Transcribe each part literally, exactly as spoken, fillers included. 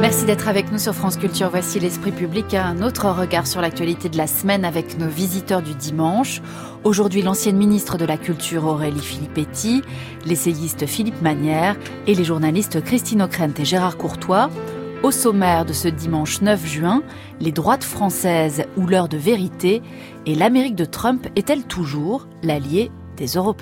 Merci d'être avec nous sur France Culture. Voici l'Esprit public, un autre regard sur l'actualité de la semaine avec nos visiteurs du dimanche. Aujourd'hui, l'ancienne ministre de la Culture Aurélie Filippetti, l'essayiste Philippe Manière et les journalistes Christine Ockrent et Gérard Courtois. Au sommaire de ce dimanche neuf juin, les droites françaises ou l'heure de vérité et l'Amérique de Trump est-elle toujours l'allié des Européens ?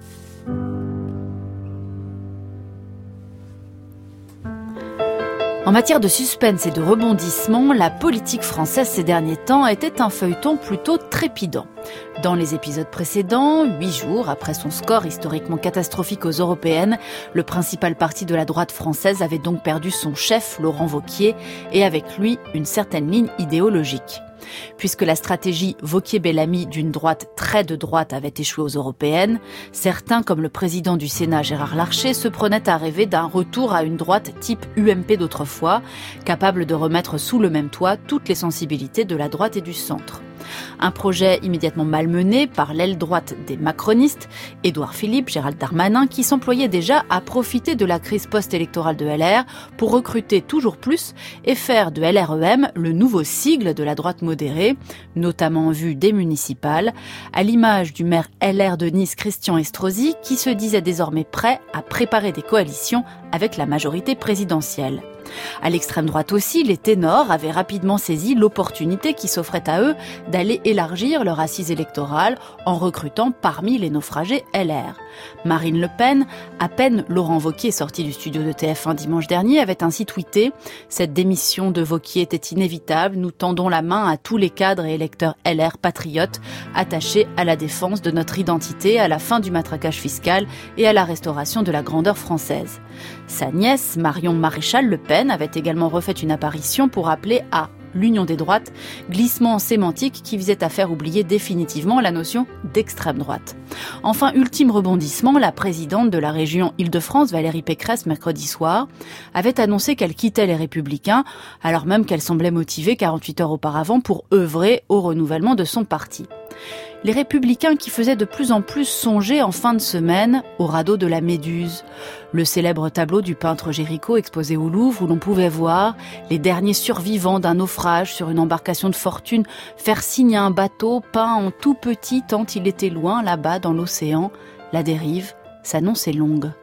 En matière de suspense et de rebondissement, la politique française ces derniers temps était un feuilleton plutôt trépidant. Dans les épisodes précédents, huit jours après son score historiquement catastrophique aux européennes, le principal parti de la droite française avait donc perdu son chef, Laurent Wauquiez, et avec lui une certaine ligne idéologique. Puisque la stratégie Wauquiez-Bellamy d'une droite très de droite avait échoué aux européennes, certains, comme le président du Sénat Gérard Larcher, se prenaient à rêver d'un retour à une droite type U M P d'autrefois, capable de remettre sous le même toit toutes les sensibilités de la droite et du centre. Un projet immédiatement malmené par l'aile droite des macronistes, Édouard Philippe, Gérald Darmanin, qui s'employait déjà à profiter de la crise post-électorale de L R pour recruter toujours plus et faire de L R E M le nouveau sigle de la droite modérée, notamment en vue des municipales, à l'image du maire L R de Nice Christian Estrosi, qui se disait désormais prêt à préparer des coalitions avec la majorité présidentielle. À l'extrême droite aussi, les ténors avaient rapidement saisi l'opportunité qui s'offrait à eux d'aller élargir leur assise électorale en recrutant parmi les naufragés L R. Marine Le Pen, à peine Laurent Wauquiez sorti du studio de T F un dimanche dernier, avait ainsi tweeté « Cette démission de Wauquiez était inévitable, nous tendons la main à tous les cadres et électeurs L R patriotes attachés à la défense de notre identité, à la fin du matraquage fiscal et à la restauration de la grandeur française ». Sa nièce, Marion Maréchal Le Pen, avait également refait une apparition pour appeler à l'union des droites, glissement sémantique qui visait à faire oublier définitivement la notion d'extrême droite. Enfin, ultime rebondissement, la présidente de la région Île-de-France, Valérie Pécresse, mercredi soir, avait annoncé qu'elle quittait les Républicains, alors même qu'elle semblait motivée quarante-huit heures auparavant pour œuvrer au renouvellement de son parti. Les Républicains qui faisaient de plus en plus songer en fin de semaine au radeau de la Méduse, le célèbre tableau du peintre Géricault exposé au Louvre où l'on pouvait voir les derniers survivants d'un naufrage sur une embarcation de fortune faire signe à un bateau peint en tout petit tant il était loin là-bas dans l'océan. La dérive s'annonçait longue.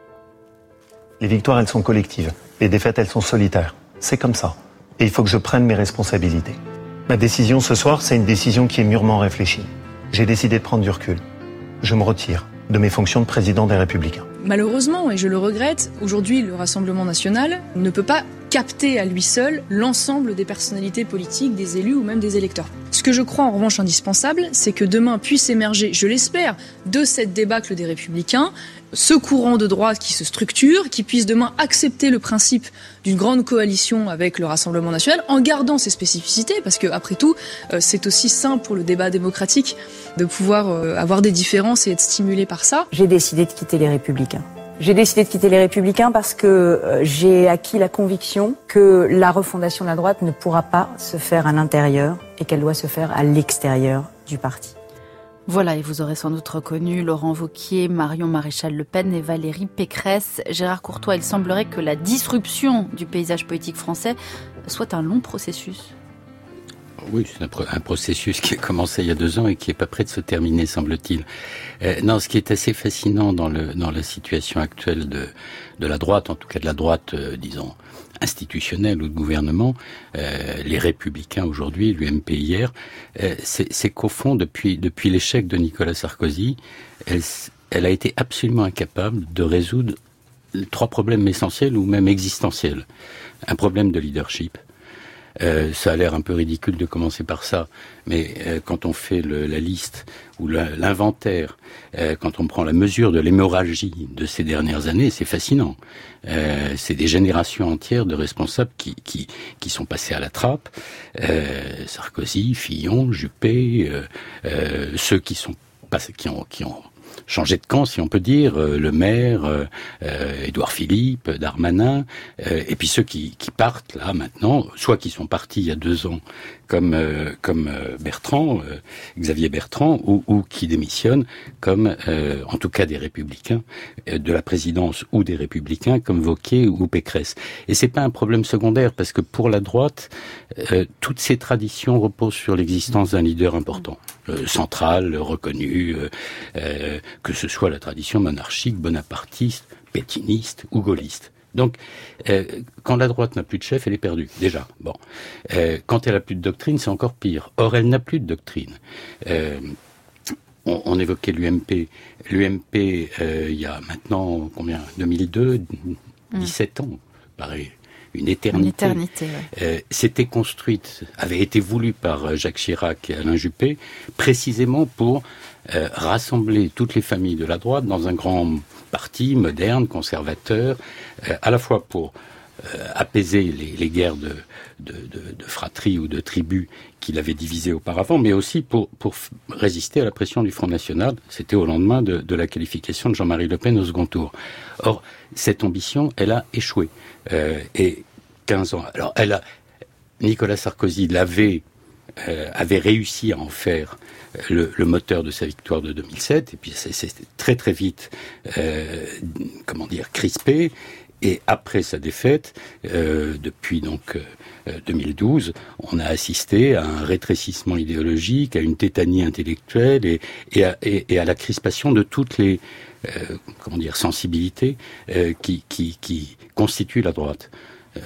Les victoires, elles sont collectives. Les défaites, elles sont solitaires. C'est comme ça. Et il faut que je prenne mes responsabilités. Ma décision ce soir, c'est une décision qui est mûrement réfléchie. J'ai décidé de prendre du recul. Je me retire de mes fonctions de président des Républicains. Malheureusement, et je le regrette, aujourd'hui le Rassemblement national ne peut pas capter à lui seul l'ensemble des personnalités politiques, des élus ou même des électeurs. Ce que je crois en revanche indispensable, c'est que demain puisse émerger, je l'espère, de cette débâcle des Républicains, ce courant de droite qui se structure, qui puisse demain accepter le principe d'une grande coalition avec le Rassemblement national, en gardant ses spécificités, parce que après tout, euh, c'est aussi simple pour le débat démocratique de pouvoir euh, avoir des différences et être stimulé par ça. J'ai décidé de quitter les Républicains. J'ai décidé de quitter les Républicains parce que euh, j'ai acquis la conviction que la refondation de la droite ne pourra pas se faire à l'intérieur et qu'elle doit se faire à l'extérieur du parti. Voilà, et vous aurez sans doute reconnu Laurent Wauquiez, Marion Maréchal Le Pen et Valérie Pécresse. Gérard Courtois, il semblerait que la disruption du paysage politique français soit un long processus. Oui, c'est un, pro- un processus qui a commencé il y a deux ans et qui est pas prêt de se terminer, semble-t-il. Euh, non, ce qui est assez fascinant dans, le, dans la situation actuelle de, de la droite, en tout cas de la droite, euh, disons, institutionnelle ou de gouvernement, euh, les Républicains aujourd'hui, l'U M P hier, euh, c'est, c'est qu'au fond, depuis, depuis l'échec de Nicolas Sarkozy, elle, elle a été absolument incapable de résoudre trois problèmes essentiels ou même existentiels. Un problème de leadership. Euh, ça a l'air un peu ridicule de commencer par ça, mais euh, quand on fait le, la liste ou la, l'inventaire, euh, quand on prend la mesure de l'hémorragie de ces dernières années, c'est fascinant. Euh, c'est des générations entières de responsables qui, qui, qui sont passés à la trappe. Euh, Sarkozy, Fillon, Juppé, euh, euh, ceux qui sont pas, qui ont, qui ont changé de camp, si on peut dire, euh, Le Maire, euh, euh, Édouard Philippe, Darmanin, euh, et puis ceux qui, qui partent là maintenant, soit qui sont partis il y a deux ans, comme euh, comme euh, Bertrand, euh, Xavier Bertrand, ou, ou qui démissionnent, comme euh, en tout cas des Républicains, euh, de la présidence ou des Républicains, comme Wauquiez ou Pécresse. Et c'est pas un problème secondaire, parce que pour la droite, euh, toutes ces traditions reposent sur l'existence d'un leader important, euh, central, reconnu, euh, euh, que ce soit la tradition monarchique, bonapartiste, pétiniste ou gaulliste. Donc, euh, quand la droite n'a plus de chef, elle est perdue, déjà. Bon, euh, quand elle n'a plus de doctrine, c'est encore pire. Or, elle n'a plus de doctrine. Euh, on, on évoquait l'U M P. L'U M P, euh, il y a maintenant, combien, deux mille deux, dix-sept ans, paraît une éternité. Une éternité, ouais. euh, S'était construite, avait été voulue par Jacques Chirac et Alain Juppé, précisément pour euh, rassembler toutes les familles de la droite dans un grand parti moderne, conservateur, euh, à la fois pour euh, apaiser les, les guerres de, de, de, de fratrie ou de tribus qu'il avait divisées auparavant, mais aussi pour, pour résister à la pression du Front National. C'était au lendemain de, de la qualification de Jean-Marie Le Pen au second tour. Or, cette ambition, elle a échoué. Euh, et quinze ans. Alors, elle a, Nicolas Sarkozy l'avait, euh, avait réussi à en faire le, le moteur de sa victoire de deux mille sept, et puis c'est, c'est très très vite, euh, comment dire, crispé. Et après sa défaite, euh, depuis donc euh, deux mille douze, on a assisté à un rétrécissement idéologique, à une tétanie intellectuelle et, et, à, et, et à la crispation de toutes les euh, comment dire sensibilités euh, qui, qui, qui constituent la droite. Euh,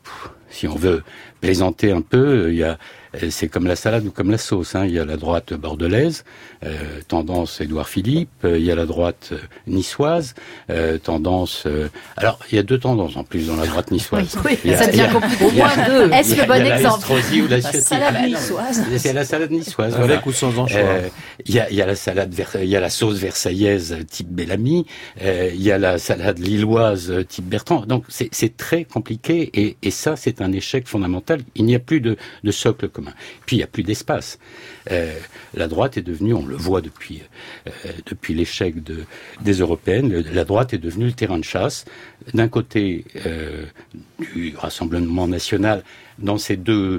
si on veut plaisanter un peu, il y a, c'est comme la salade ou comme la sauce. Hein. Il y a la droite bordelaise, euh, tendance Édouard Philippe. Il y a la droite niçoise, euh, tendance. Euh, alors, il y a deux tendances en plus dans la droite niçoise. Oui, oui, ça devient compliqué. Au moins deux. Est-ce le bon exemple? Ou la, la salade ah, niçoise. C'est la salade niçoise. Avec voilà. ou sans anchois. Euh, il y a, il y a la salade, il y a la sauce versaillaise type Bellamy. Euh, il y a la salade lilloise type Bertrand. Donc, c'est, c'est très compliqué et, et ça, c'est un échec fondamental. Il n'y a plus de, de socle commun. Puis il n'y a plus d'espace. Euh, la droite est devenue, on le voit depuis euh, depuis l'échec de, des européennes, le, la droite est devenue le terrain de chasse. D'un côté euh, du Rassemblement national, dans ces deux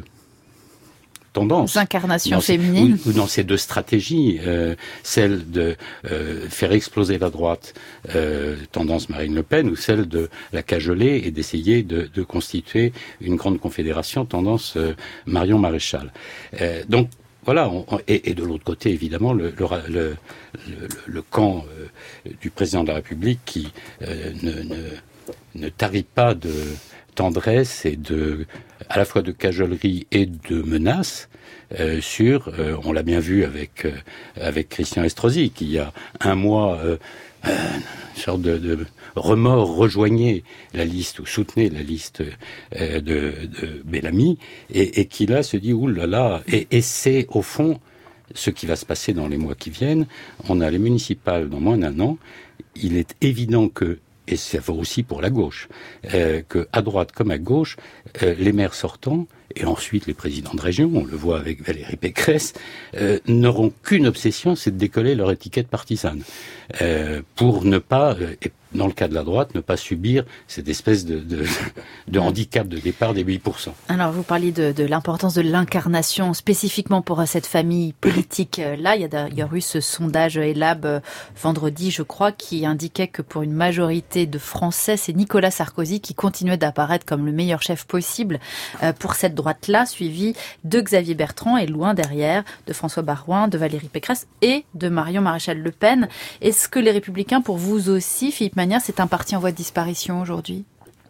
tendances, incarnations dans ces, féminines, ou, ou dans ces deux stratégies, euh, celle de euh, faire exploser la droite, euh, tendance Marine Le Pen, ou celle de la cajoler et d'essayer de, de constituer une grande confédération, tendance euh, Marion Maréchal. Euh, donc voilà, on, on, et, et de l'autre côté, évidemment, le, le, le, le, le camp euh, du président de la République qui euh, ne, ne, ne tarit pas de tendresse et de, à la fois de cajolerie et de menaces euh, sur, euh, on l'a bien vu avec euh, avec Christian Estrosi, qui il y a un mois, euh, euh, une sorte de, de remords rejoignait la liste ou soutenait la liste euh, de, de Bellamy, et, et qui là se dit ouh là là, et, et c'est au fond ce qui va se passer dans les mois qui viennent. On a les municipales dans moins d'un an. Il est évident que, et ça vaut aussi pour la gauche, euh, que à droite comme à gauche, euh, les maires sortants, et ensuite les présidents de région, on le voit avec Valérie Pécresse, euh, n'auront qu'une obsession, c'est de décoller leur étiquette partisane, euh, pour ne pas, euh, et dans le cas de la droite, ne pas subir cette espèce de, de, de handicap de départ des huit pour cent. Alors, vous parliez de, de l'importance de l'incarnation, spécifiquement pour cette famille politique-là. Il y a d'ailleurs eu ce sondage Elab vendredi, je crois, qui indiquait que pour une majorité de Français, c'est Nicolas Sarkozy qui continuait d'apparaître comme le meilleur chef possible pour cette droite-là, suivi de Xavier Bertrand et loin derrière de François Baroin, de Valérie Pécresse et de Marion Maréchal Le Pen. Est-ce que les Républicains, pour vous aussi, Philippe Magnard, c'est un parti en voie de disparition aujourd'hui?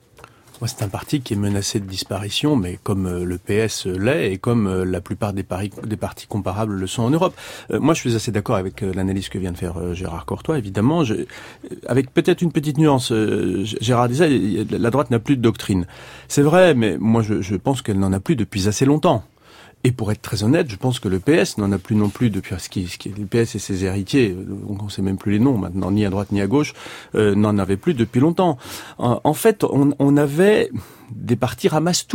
Moi, c'est un parti qui est menacé de disparition, mais comme le P S l'est et comme la plupart des, paris, des partis comparables le sont en Europe. Euh, moi, je suis assez d'accord avec l'analyse que vient de faire Gérard Courtois, évidemment. Je, avec peut-être une petite nuance. Euh, Gérard disait, la droite n'a plus de doctrine. C'est vrai, mais moi, je, je pense qu'elle n'en a plus depuis assez longtemps. Et pour être très honnête, je pense que le P S n'en a plus non plus depuis ce qui, ce qui, le P S et ses héritiers, on ne sait même plus les noms maintenant, ni à droite ni à gauche, euh, n'en avaient plus depuis longtemps. En, en fait, on, on avait des partis ramasse-tout.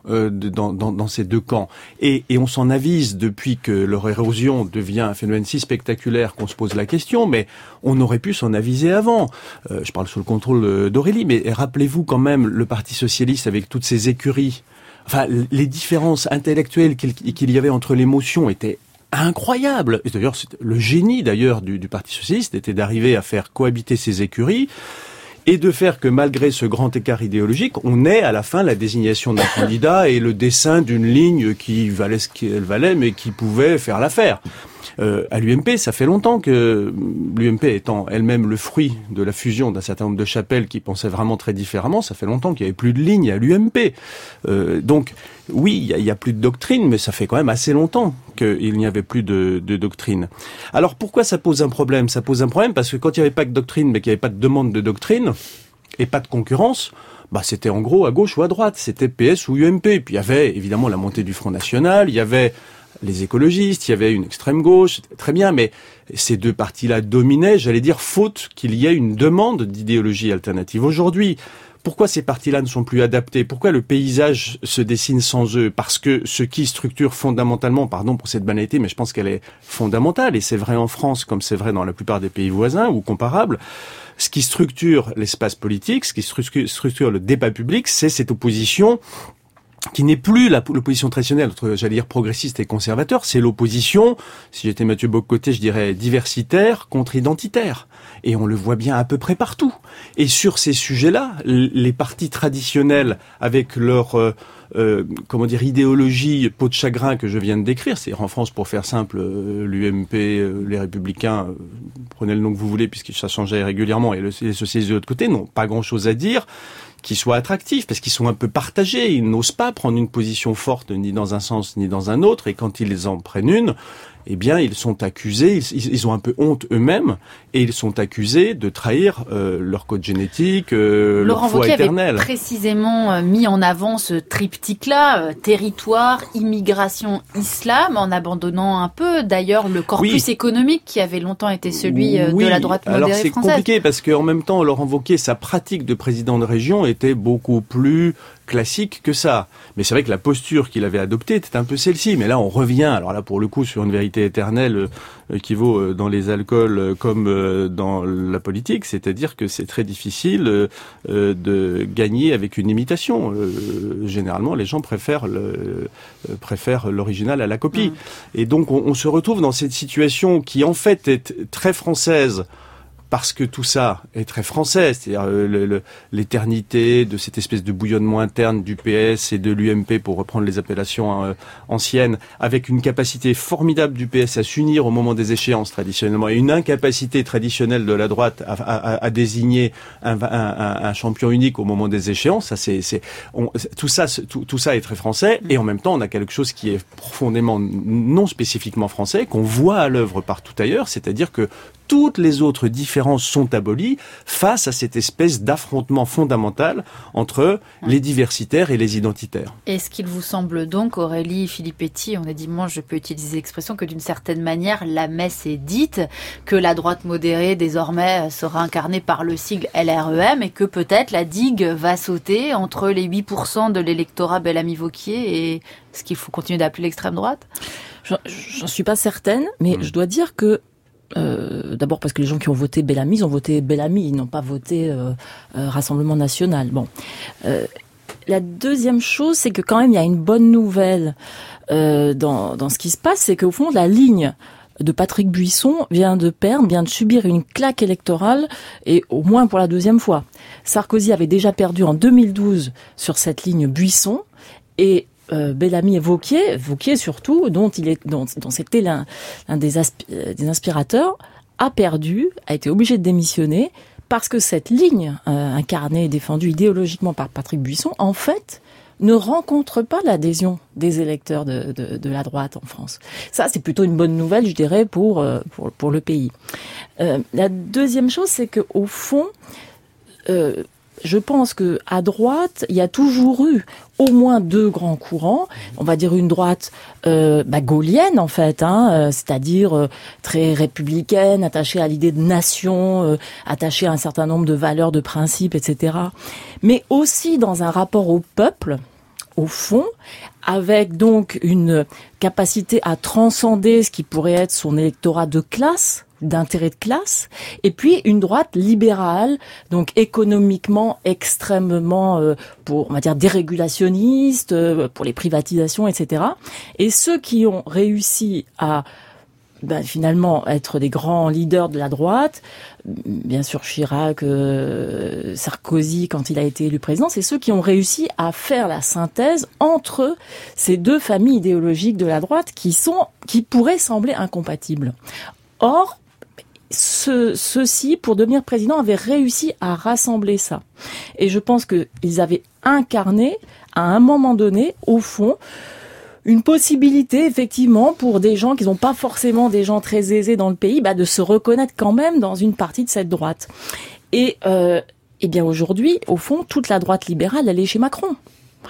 euh, de, dans, dans, dans ces deux camps. Et, et on s'en avise depuis que leur érosion devient un phénomène si spectaculaire qu'on se pose la question, mais on aurait pu s'en aviser avant. Euh, je parle sous le contrôle d'Aurélie, mais rappelez-vous quand même le Parti socialiste avec toutes ses écuries. Enfin, les différences intellectuelles qu'il, qu'il y avait entre les motions étaient incroyables. Et d'ailleurs, le génie d'ailleurs du, du Parti socialiste était d'arriver à faire cohabiter ces écuries et de faire que malgré ce grand écart idéologique, on ait à la fin la désignation d'un candidat et le dessin d'une ligne qui valait ce qu'elle valait, mais qui pouvait faire l'affaire. Euh, à l'U M P, ça fait longtemps que l'U M P étant elle-même le fruit de la fusion d'un certain nombre de chapelles qui pensaient vraiment très différemment, ça fait longtemps qu'il n'y avait plus de ligne à l'U M P. Euh, donc, oui, il n'y a, a plus de doctrine, mais ça fait quand même assez longtemps qu'il n'y avait plus de, de doctrine. Alors, pourquoi ça pose un problème ? Ça pose un problème parce que quand il n'y avait pas de doctrine, mais qu'il n'y avait pas de demande de doctrine, et pas de concurrence, bah c'était en gros à gauche ou à droite, c'était P S ou U M P. Puis il y avait évidemment la montée du Front National, il y avait les écologistes, il y avait une extrême gauche, c'était très bien, mais ces deux partis-là dominaient, j'allais dire, faute qu'il y ait une demande d'idéologie alternative. Aujourd'hui, pourquoi ces partis-là ne sont plus adaptés ? Pourquoi le paysage se dessine sans eux ? Parce que ce qui structure fondamentalement, pardon pour cette banalité, mais je pense qu'elle est fondamentale, et c'est vrai en France comme c'est vrai dans la plupart des pays voisins ou comparables, ce qui structure l'espace politique, ce qui structure le débat public, c'est cette opposition qui n'est plus la, l'opposition traditionnelle entre, j'allais dire, progressiste et conservateur, c'est l'opposition, si j'étais Mathieu Bock-Côté, je dirais diversitaire contre identitaire. Et on le voit bien à peu près partout. Et sur ces sujets-là, les partis traditionnels, avec leur, euh, euh, comment dire, idéologie peau de chagrin que je viens de décrire, c'est en France, pour faire simple, euh, l'U M P, euh, les Républicains, euh, prenez le nom que vous voulez, puisque ça changeait régulièrement, et le, les socialistes de l'autre côté n'ont pas grand-chose à dire qui soient attractifs, parce qu'ils sont un peu partagés, ils n'osent pas prendre une position forte ni dans un sens ni dans un autre, et quand ils en prennent une, eh bien, ils sont accusés, ils, ils ont un peu honte eux-mêmes, et ils sont accusés de trahir euh, leur code génétique, euh, leur foi éternelle. Laurent Wauquiez avait précisément mis en avant ce triptyque-là, euh, territoire, immigration, islam, en abandonnant un peu, d'ailleurs, le corpus oui. économique qui avait longtemps été celui euh, oui. de la droite modérée Alors, c'est française. Compliqué, parce qu'en même temps, Laurent Wauquiez, sa pratique de président de région était beaucoup plus classique que ça. Mais c'est vrai que la posture qu'il avait adoptée était un peu celle-ci. Mais là, on revient, alors là, pour le coup, sur une vérité éternelle euh, qui vaut euh, dans les alcools euh, comme euh, dans la politique, c'est-à-dire que c'est très difficile euh, euh, de gagner avec une imitation. Euh, généralement, les gens préfèrent, le, euh, préfèrent l'original à la copie. Mmh. Et donc, on, on se retrouve dans cette situation qui, en fait, est très française, parce que tout ça est très français, c'est-à-dire le, le, l'éternité de cette espèce de bouillonnement interne du P S et de l'U M P, pour reprendre les appellations euh, anciennes, avec une capacité formidable du P S à s'unir au moment des échéances traditionnellement, et une incapacité traditionnelle de la droite à, à, à désigner un, un, un champion unique au moment des échéances. Ça, c'est, c'est, on, tout ça, tout, tout ça est très français, et en même temps, on a quelque chose qui est profondément non spécifiquement français, qu'on voit à l'œuvre partout ailleurs, c'est-à-dire que toutes les autres différences sont abolies face à cette espèce d'affrontement fondamental entre les diversitaires et les identitaires. Est-ce qu'il vous semble donc, Aurélie Filippetti, on a dit, moi je peux utiliser l'expression, que d'une certaine manière la messe est dite, que la droite modérée désormais sera incarnée par le sigle L R E M, et que peut-être la digue va sauter entre les huit pour cent de l'électorat Bellamy-Wauquiez et ce qu'il faut continuer d'appeler l'extrême droite ? J'en, j'en suis pas certaine, mais mmh. je dois dire que Euh, d'abord parce que les gens qui ont voté Bellamy, ils ont voté Bellamy, ils n'ont pas voté euh, euh, Rassemblement National. Bon, euh, la deuxième chose, c'est que quand même il y a une bonne nouvelle euh, dans dans ce qui se passe, c'est qu'au fond la ligne de Patrick Buisson vient de perdre, vient de subir une claque électorale, et au moins pour la deuxième fois. Sarkozy avait déjà perdu en deux mille douze sur cette ligne Buisson, et Euh, Bellamy et Wauquiez, Wauquiez surtout, dont il est, dont, dont c'était l'un, l'un des, aspi- des inspirateurs, a perdu, a été obligé de démissionner parce que cette ligne euh, incarnée et défendue idéologiquement par Patrick Buisson, en fait, ne rencontre pas l'adhésion des électeurs de, de, de la droite en France. Ça, c'est plutôt une bonne nouvelle, je dirais, pour euh, pour, pour le pays. Euh, la deuxième chose, c'est que au fond, euh, je pense que à droite, il y a toujours eu au moins deux grands courants. On va dire une droite euh, bah, gaulienne en fait, hein, euh, c'est-à-dire euh, très républicaine, attachée à l'idée de nation, euh, attachée à un certain nombre de valeurs, de principes, et cetera. Mais aussi dans un rapport au peuple, au fond, avec donc une capacité à transcender ce qui pourrait être son électorat de classe, d'intérêt de classe, et puis une droite libérale, donc économiquement extrêmement, euh, pour on va dire dérégulationniste, euh, pour les privatisations, et cetera. Et ceux qui ont réussi à ben, finalement être des grands leaders de la droite, bien sûr Chirac, euh, Sarkozy quand il a été élu président, c'est ceux qui ont réussi à faire la synthèse entre ces deux familles idéologiques de la droite qui sont, qui pourraient sembler incompatibles. Or, ce, ceux-ci, pour devenir président, avaient réussi à rassembler ça. Et je pense qu'ils avaient incarné, à un moment donné, au fond, une possibilité, effectivement, pour des gens qui n'ont pas forcément des gens très aisés dans le pays, bah, de se reconnaître quand même dans une partie de cette droite. Et, euh, eh bien, aujourd'hui, au fond, toute la droite libérale, elle est chez Macron.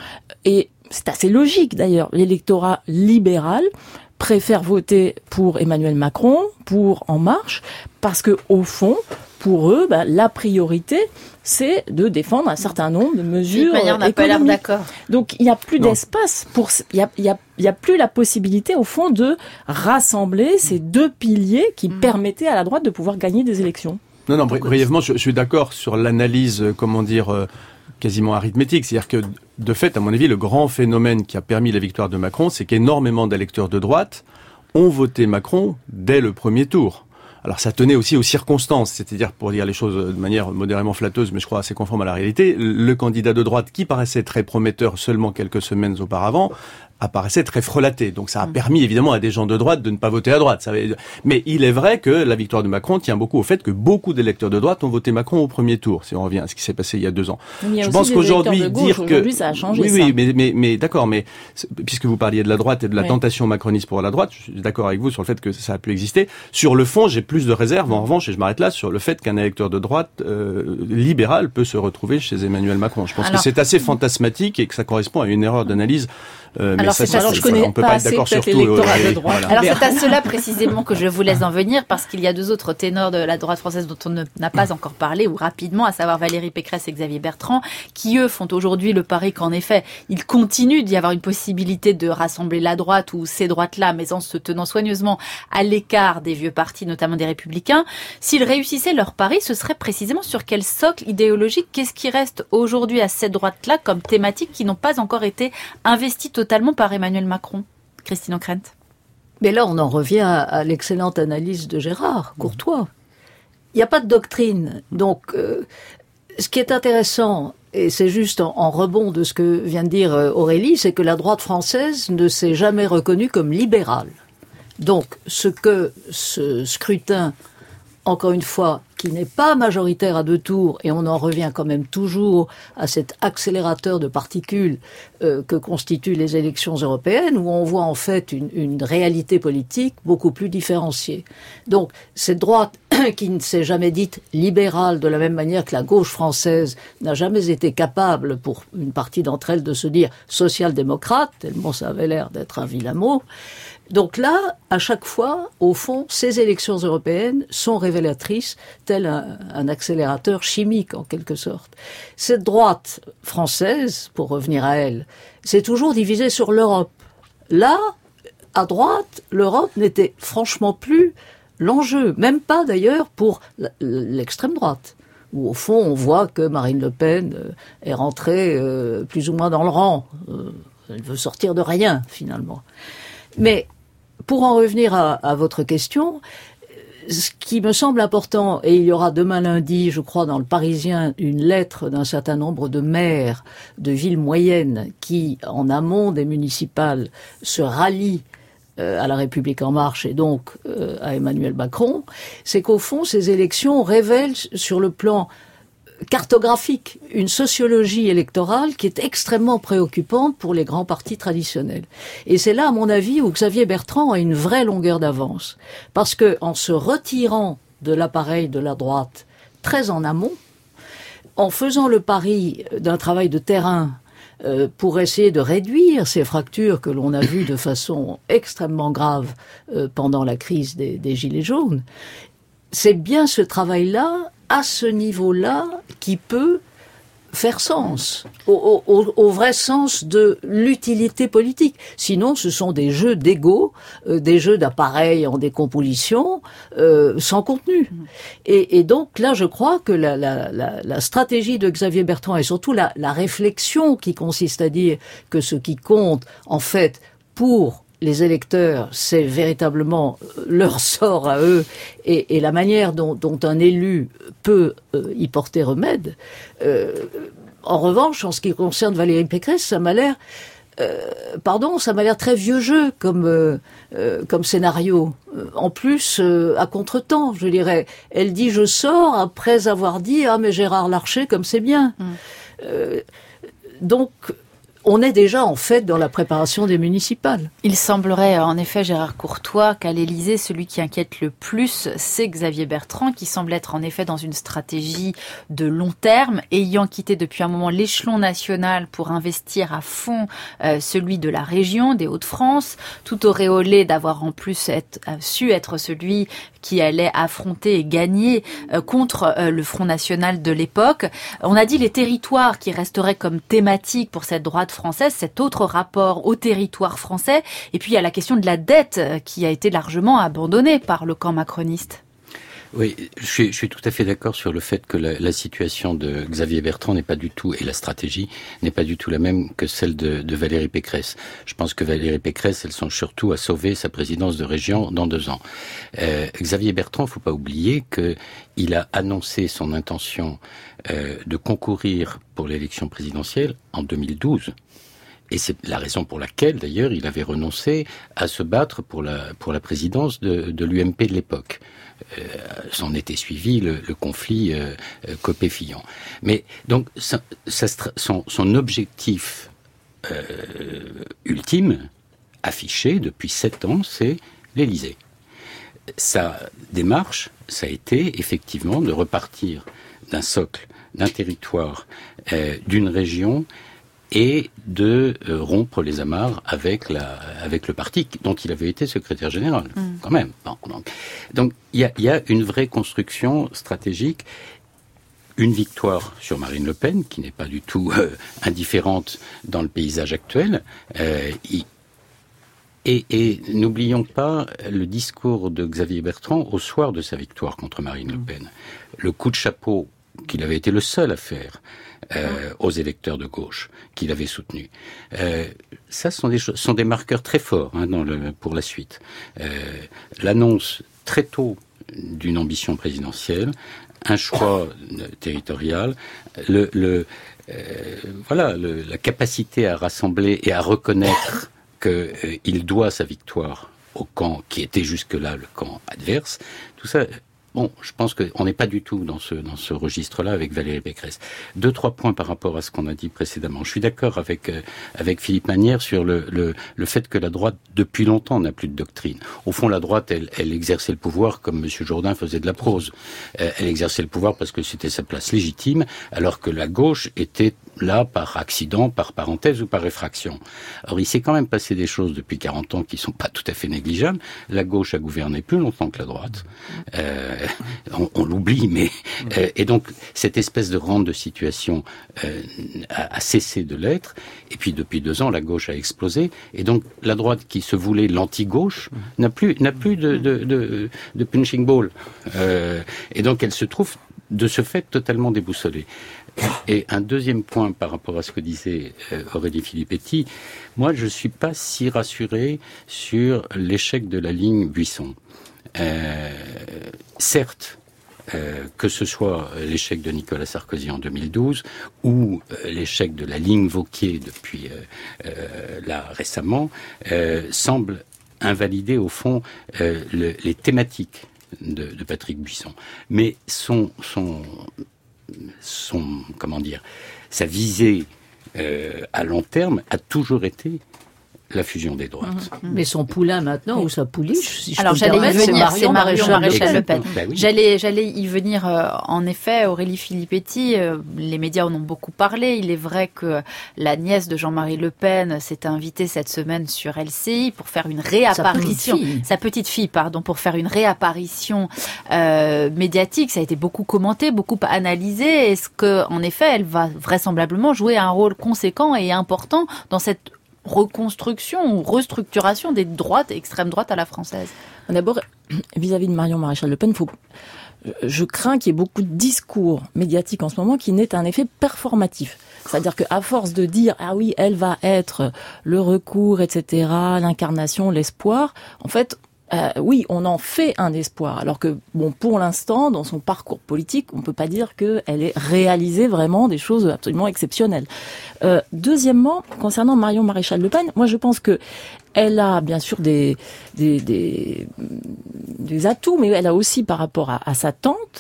Et c'est assez logique, d'ailleurs. L'électorat libéral préfère voter pour Emmanuel Macron, pour En Marche, parce que, au fond, pour eux, bah, la priorité, c'est de défendre un certain nombre de mesures économiques. On n'a pas l'air d'accord. Donc, il n'y a plus non. d'espace pour, il y a, il y a, il y a plus la possibilité, au fond, de rassembler ces deux piliers qui mmh. permettaient à la droite de pouvoir gagner des élections. Non, non, bri- brièvement, je, je suis d'accord sur l'analyse, euh, comment dire, euh, quasiment arithmétique. C'est-à-dire que, de fait, à mon avis, le grand phénomène qui a permis la victoire de Macron, c'est qu'énormément d'électeurs de droite ont voté Macron dès le premier tour. Alors ça tenait aussi aux circonstances, c'est-à-dire pour dire les choses de manière modérément flatteuse, mais je crois assez conforme à la réalité, le candidat de droite qui paraissait très prometteur seulement quelques semaines auparavant apparaissait très frelaté. Donc ça a permis évidemment à des gens de droite de ne pas voter à droite. Ça avait... Mais il est vrai que la victoire de Macron tient beaucoup au fait que beaucoup d'électeurs de droite ont voté Macron au premier tour, si on revient à ce qui s'est passé il y a deux ans. Je pense qu'aujourd'hui, de gauche, dire que... Aujourd'hui, ça a changé, oui, ça. oui, mais, mais, mais d'accord, mais puisque vous parliez de la droite et de la oui. tentation macroniste pour la droite, je suis d'accord avec vous sur le fait que ça a pu exister. Sur le fond, j'ai plus de réserves, en revanche, et je m'arrête là, sur le fait qu'un électeur de droite euh, libéral peut se retrouver chez Emmanuel Macron. Je pense alors, que c'est assez fantasmatique et que ça correspond à une erreur d'analyse. Euh, alors, mais ça, c'est alors, je connais on peut pas, pas être d'accord sur tout. Euh, voilà. Alors c'est à cela précisément que je vous laisse en venir, parce qu'il y a deux autres ténors de la droite française dont on ne, n'a pas encore parlé, ou rapidement, à savoir Valérie Pécresse et Xavier Bertrand, qui eux font aujourd'hui le pari qu'en effet, il continue d'y avoir une possibilité de rassembler la droite ou ces droites-là, mais en se tenant soigneusement à l'écart des vieux partis, notamment des Républicains. S'ils réussissaient leur pari, ce serait précisément sur quel socle idéologique, qu'est-ce qui reste aujourd'hui à cette droite-là comme thématiques qui n'ont pas encore été investies totalement par Emmanuel Macron. Christine Ockrent. Mais là, on en revient à l'excellente analyse de Gérard Courtois. Il n'y a pas de doctrine. Donc, euh, ce qui est intéressant, et c'est juste en, en rebond de ce que vient de dire Aurélie, c'est que la droite française ne s'est jamais reconnue comme libérale. Donc, ce que ce scrutin, encore une fois, qui n'est pas majoritaire à deux tours, et on en revient quand même toujours à cet accélérateur de particules euh, que constituent les élections européennes, où on voit en fait une, une réalité politique beaucoup plus différenciée. Donc, cette droite qui ne s'est jamais dite libérale, de la même manière que la gauche française n'a jamais été capable, pour une partie d'entre elles, de se dire social-démocrate, tellement ça avait l'air d'être un vilain mot. Donc là, à chaque fois, au fond, ces élections européennes sont révélatrices, tel un, un accélérateur chimique en quelque sorte. Cette droite française, pour revenir à elle, s'est toujours divisée sur l'Europe. Là, à droite, l'Europe n'était franchement plus l'enjeu, même pas d'ailleurs pour l'extrême droite, où au fond on voit que Marine Le Pen est rentrée euh, plus ou moins dans le rang. Euh, elle veut sortir de rien finalement. Mais pour en revenir à, à votre question, ce qui me semble important, et il y aura demain lundi, je crois, dans le Parisien, une lettre d'un certain nombre de maires de villes moyennes qui, en amont des municipales, se rallient euh, à la République en marche et donc euh, à Emmanuel Macron, c'est qu'au fond, ces élections révèlent sur le plan cartographique une sociologie électorale qui est extrêmement préoccupante pour les grands partis traditionnels. Et c'est là, à mon avis, où Xavier Bertrand a une vraie longueur d'avance. Parce que, en se retirant de l'appareil de la droite très en amont, en faisant le pari d'un travail de terrain euh, pour essayer de réduire ces fractures que l'on a vues de façon extrêmement grave euh, pendant la crise des, des Gilets jaunes, c'est bien ce travail-là, à ce niveau-là, qui peut faire sens, au, au, au vrai sens de l'utilité politique. Sinon, ce sont des jeux d'ego, euh, des jeux d'appareils en décomposition, euh, sans contenu. Et, et donc là, je crois que la, la, la, la stratégie de Xavier Bertrand et surtout la, la réflexion qui consiste à dire que ce qui compte, en fait, pour les électeurs, c'est véritablement leur sort à eux et, et la manière dont, dont un élu peut euh, y porter remède. Euh, en revanche, en ce qui concerne Valérie Pécresse, ça m'a l'air, euh, pardon, ça m'a l'air très vieux jeu comme euh, euh, comme scénario. En plus, euh, à contretemps, je dirais. Elle dit je sors après avoir dit ah mais Gérard Larcher comme c'est bien. Mmh. Euh, donc on est déjà, en fait, dans la préparation des municipales. Il semblerait, en effet, Gérard Courtois, qu'à l'Élysée, celui qui inquiète le plus, c'est Xavier Bertrand, qui semble être, en effet, dans une stratégie de long terme, ayant quitté depuis un moment l'échelon national pour investir à fond euh, celui de la région, des Hauts-de-France, tout auréolé d'avoir en plus être, euh, su être celui qui allait affronter et gagner euh, contre euh, le Front National de l'époque. On a dit les territoires qui resteraient comme thématiques pour cette droite française, cet autre rapport au territoire français. Et puis il y a la question de la dette qui a été largement abandonnée par le camp macroniste. Oui, je suis, je suis tout à fait d'accord sur le fait que la, la situation de Xavier Bertrand n'est pas du tout, et la stratégie n'est pas du tout la même que celle de, de Valérie Pécresse. Je pense que Valérie Pécresse, elle songe surtout à sauver sa présidence de région dans deux ans. Euh, Xavier Bertrand, il ne faut pas oublier qu'il a annoncé son intention euh, de concourir pour l'élection présidentielle en deux mille douze. Et c'est la raison pour laquelle, d'ailleurs, il avait renoncé à se battre pour la, pour la présidence de, de l'U M P de l'époque. Euh, s'en était suivi le, le conflit euh, Copé-Fillon. Mais donc, ça, ça, son, son objectif euh, ultime, affiché depuis sept ans, c'est l'Élysée. Sa démarche, ça a été effectivement de repartir d'un socle, d'un territoire, euh, d'une région, et de euh, rompre les amarres avec la avec le parti dont il avait été secrétaire général, mmh. quand même. Bon, donc, donc il y a, y a une vraie construction stratégique, une victoire sur Marine Le Pen qui n'est pas du tout euh, indifférente dans le paysage actuel. Euh, il, et, et n'oublions pas le discours de Xavier Bertrand au soir de sa victoire contre Marine Le Pen. Le coup de chapeau qu'il avait été le seul à faire euh, aux électeurs de gauche qu'il avait soutenus. Euh, ça, ce sont des, sont des marqueurs très forts hein, dans le, pour la suite. Euh, l'annonce très tôt d'une ambition présidentielle, un choix territorial, le, le, euh, voilà, le, la capacité à rassembler et à reconnaître qu'il euh, doit sa victoire au camp qui était jusque-là le camp adverse, tout ça. Bon, je pense qu'on n'est pas du tout dans ce dans ce registre-là avec Valérie Pécresse. Deux, trois points par rapport à ce qu'on a dit précédemment. Je suis d'accord avec euh, avec Philippe Manière sur le, le le fait que la droite, depuis longtemps, n'a plus de doctrine. Au fond, la droite, elle, elle exerçait le pouvoir comme M. Jourdain faisait de la prose. Euh, elle exerçait le pouvoir parce que c'était sa place légitime, alors que la gauche était là par accident, par parenthèse ou par réfraction. Alors, il s'est quand même passé des choses depuis quarante ans qui sont pas tout à fait négligeables. La gauche a gouverné plus longtemps que la droite. Euh, on, on l'oublie, mais euh, et donc cette espèce de rente de situation euh, a, a cessé de l'être. Et puis depuis deux ans, la gauche a explosé. Et donc la droite, qui se voulait l'anti-gauche, n'a plus n'a plus de, de, de, de punching ball. Euh, et donc elle se trouve de ce fait totalement déboussolée. Et un deuxième point par rapport à ce que disait euh, Aurélie Filippetti, moi je suis pas si rassuré sur l'échec de la ligne Buisson. Euh, certes, euh, que ce soit l'échec de Nicolas Sarkozy en deux mille douze ou euh, l'échec de la ligne Wauquiez depuis euh, euh, là récemment, euh, semble invalider au fond euh, le, les thématiques de, de Patrick Buisson. Mais son, son, son comment dire, sa visée euh, à long terme a toujours été la fusion des droites. Mmh. Mais son poulain maintenant, ou sa pouliche, si je Alors peux j'allais me y venir, c'est c'est Marion Maréchal Le Pen. Ben oui. J'allais, j'allais y venir. Euh, en effet, Aurélie Filippetti, euh, les médias en ont beaucoup parlé. Il est vrai que la nièce de Jean-Marie Le Pen s'est invitée cette semaine sur L C I pour faire une réapparition. Sa petite fille, Sa petite fille, pardon, pour faire une réapparition euh, médiatique. Ça a été beaucoup commenté, beaucoup analysé. Est-ce que, en effet, elle va vraisemblablement jouer un rôle conséquent et important dans cette reconstruction ou restructuration des droites, extrême droite à la française? D'abord, vis-à-vis de Marion Maréchal Le Pen, faut, je crains qu'il y ait beaucoup de discours médiatiques en ce moment qui n'aient un effet performatif. C'est-à-dire qu'à force de dire « Ah oui, elle va être le recours, et cetera, l'incarnation, l'espoir », en fait, Euh, oui, on en fait un espoir. Alors que, bon, pour l'instant, dans son parcours politique, on peut pas dire qu'elle ait réalisé vraiment des choses absolument exceptionnelles. Euh, deuxièmement, concernant Marion Maréchal Le Pen, moi je pense que elle a bien sûr des des des, des atouts, mais elle a aussi par rapport à, à sa tante,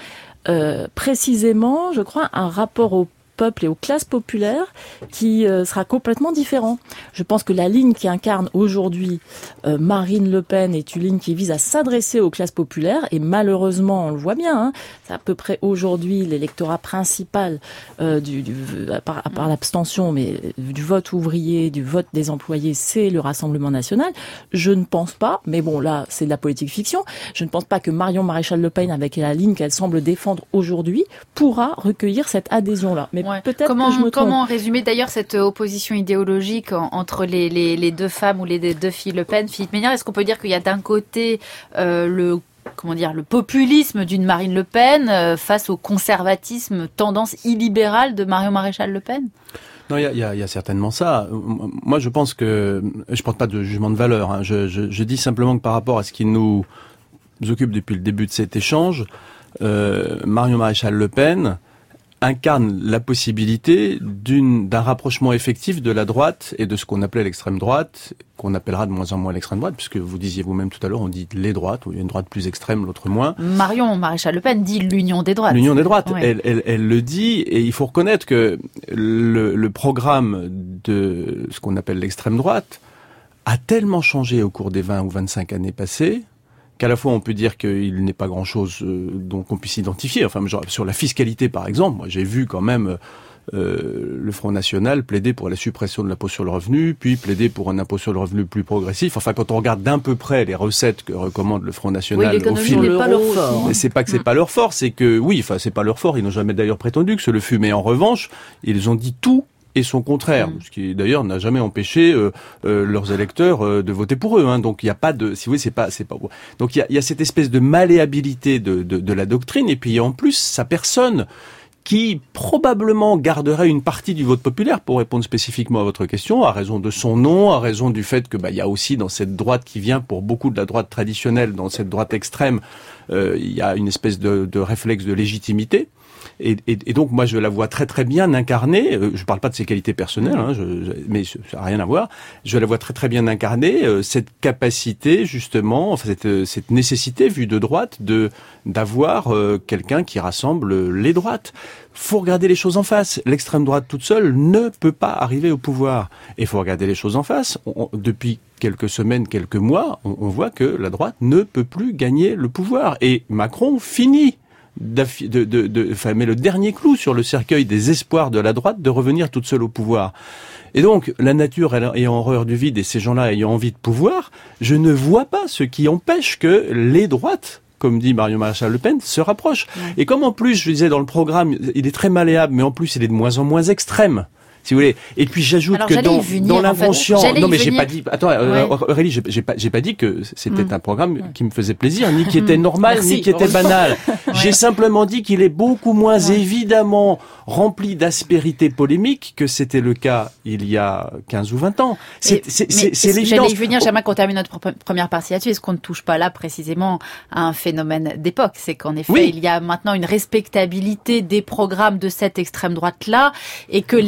euh, précisément, je crois, un rapport au peuple et aux classes populaires qui euh, sera complètement différent. Je pense que la ligne qui incarne aujourd'hui euh, Marine Le Pen est une ligne qui vise à s'adresser aux classes populaires et malheureusement, on le voit bien, hein, c'est à peu près aujourd'hui l'électorat principal euh, du, du à part, à part l'abstention, mais du vote ouvrier, du vote des employés, c'est le Rassemblement national. Je ne pense pas, mais bon là, c'est de la politique fiction, je ne pense pas que Marion Maréchal Le Pen, avec la ligne qu'elle semble défendre aujourd'hui, pourra recueillir cette adhésion-là. Mais Ouais. peut-être comment, que je me trompe. Comment résumer d'ailleurs cette opposition idéologique en, entre les, les, les deux femmes ou les deux filles Le Pen, Philippe Méniard? Est-ce qu'on peut dire qu'il y a d'un côté euh, le comment dire le populisme d'une Marine Le Pen euh, face au conservatisme tendance illibérale de Marion Maréchal Le Pen? Non, il y a, y, a, y a certainement ça. Moi, je pense que je porte pas de jugement de valeur. Hein. Je, je, je dis simplement que par rapport à ce qui nous occupe depuis le début de cet échange, euh, Marion Maréchal Le Pen incarne la possibilité d'une, d'un rapprochement effectif de la droite et de ce qu'on appelait l'extrême droite, qu'on appellera de moins en moins l'extrême droite, puisque vous disiez vous-même tout à l'heure, on dit les droites, où il y a une droite plus extrême, l'autre moins. Marion Maréchal LePen dit l'union des droites. L'union des droites, ouais. elle, elle, elle le dit, et il faut reconnaître que le, le programme de ce qu'on appelle l'extrême droite a tellement changé au cours des vingt ou vingt-cinq années passées, qu'à la fois on peut dire qu'il n'est pas grand-chose euh, dont on puisse identifier. Enfin, genre, sur la fiscalité, par exemple, moi j'ai vu quand même euh, le Front National plaider pour la suppression de l'impôt sur le revenu, puis plaider pour un impôt sur le revenu plus progressif. Enfin, quand on regarde d'un peu près les recettes que recommande le Front National, oui, au fil, n'est pas leur fort. Mais c'est pas que c'est pas leur fort, c'est que oui, enfin c'est pas leur fort. Ils n'ont jamais d'ailleurs prétendu que ce le fût. Mais en revanche, ils ont dit tout et son contraire, mmh. ce qui d'ailleurs n'a jamais empêché euh, euh, leurs électeurs euh, de voter pour eux. Hein. Donc il n'y a pas de, si vous voulez, c'est pas, c'est pas. Donc il y a, y a cette espèce de malléabilité de, de, de la doctrine, et puis en plus sa personne qui probablement garderait une partie du vote populaire, pour répondre spécifiquement à votre question, à raison de son nom, à raison du fait que bah il y a aussi dans cette droite qui vient pour beaucoup de la droite traditionnelle, dans cette droite extrême, euh, il y a une espèce de, de réflexe de légitimité. Et, et, et donc moi je la vois très très bien incarner, euh, je parle pas de ses qualités personnelles, hein, je, je, mais ça n'a rien à voir, je la vois très très bien incarner euh, cette capacité justement, enfin cette, cette nécessité vue de droite de d'avoir euh, quelqu'un qui rassemble les droites. Faut regarder les choses en face. L'extrême droite toute seule ne peut pas arriver au pouvoir. Et faut regarder les choses en face. On, on, depuis quelques semaines, quelques mois, on, on voit que la droite ne peut plus gagner le pouvoir. Et Macron finit de, de, de, de enfin, met le dernier clou sur le cercueil des espoirs de la droite de revenir toute seule au pouvoir. Et donc, la nature ayant horreur du vide et ces gens-là ayant envie de pouvoir, je ne vois pas ce qui empêche que les droites, comme dit Marion Maréchal Le Pen, se rapprochent. Ouais. Et comme en plus, je disais dans le programme, il est très malléable, mais en plus, il est de moins en moins extrême. Si vous voulez. Et puis j'ajoute Alors, que dans, venir, dans l'inconscient, en fait, non mais j'ai venir. pas dit. Attends, ouais. euh, Aurélie, j'ai, j'ai pas, j'ai pas dit que c'était mmh. un programme mmh. qui me faisait plaisir, ni qui était normal, Merci. ni qui était banal. ouais. J'ai simplement dit qu'il est beaucoup moins ouais. évidemment rempli d'aspérité polémique que c'était le cas il y a quinze ou vingt ans. C'est, Et, c'est, mais, c'est, c'est l'évidence. J'allais y venir, j'aimerais qu'on termine notre première partie là-dessus. Est-ce qu'on ne touche pas là précisément à un phénomène d'époque? C'est qu'en effet, oui. il y a maintenant une respectabilité des programmes de cette extrême droite-là, et que l'extrémisme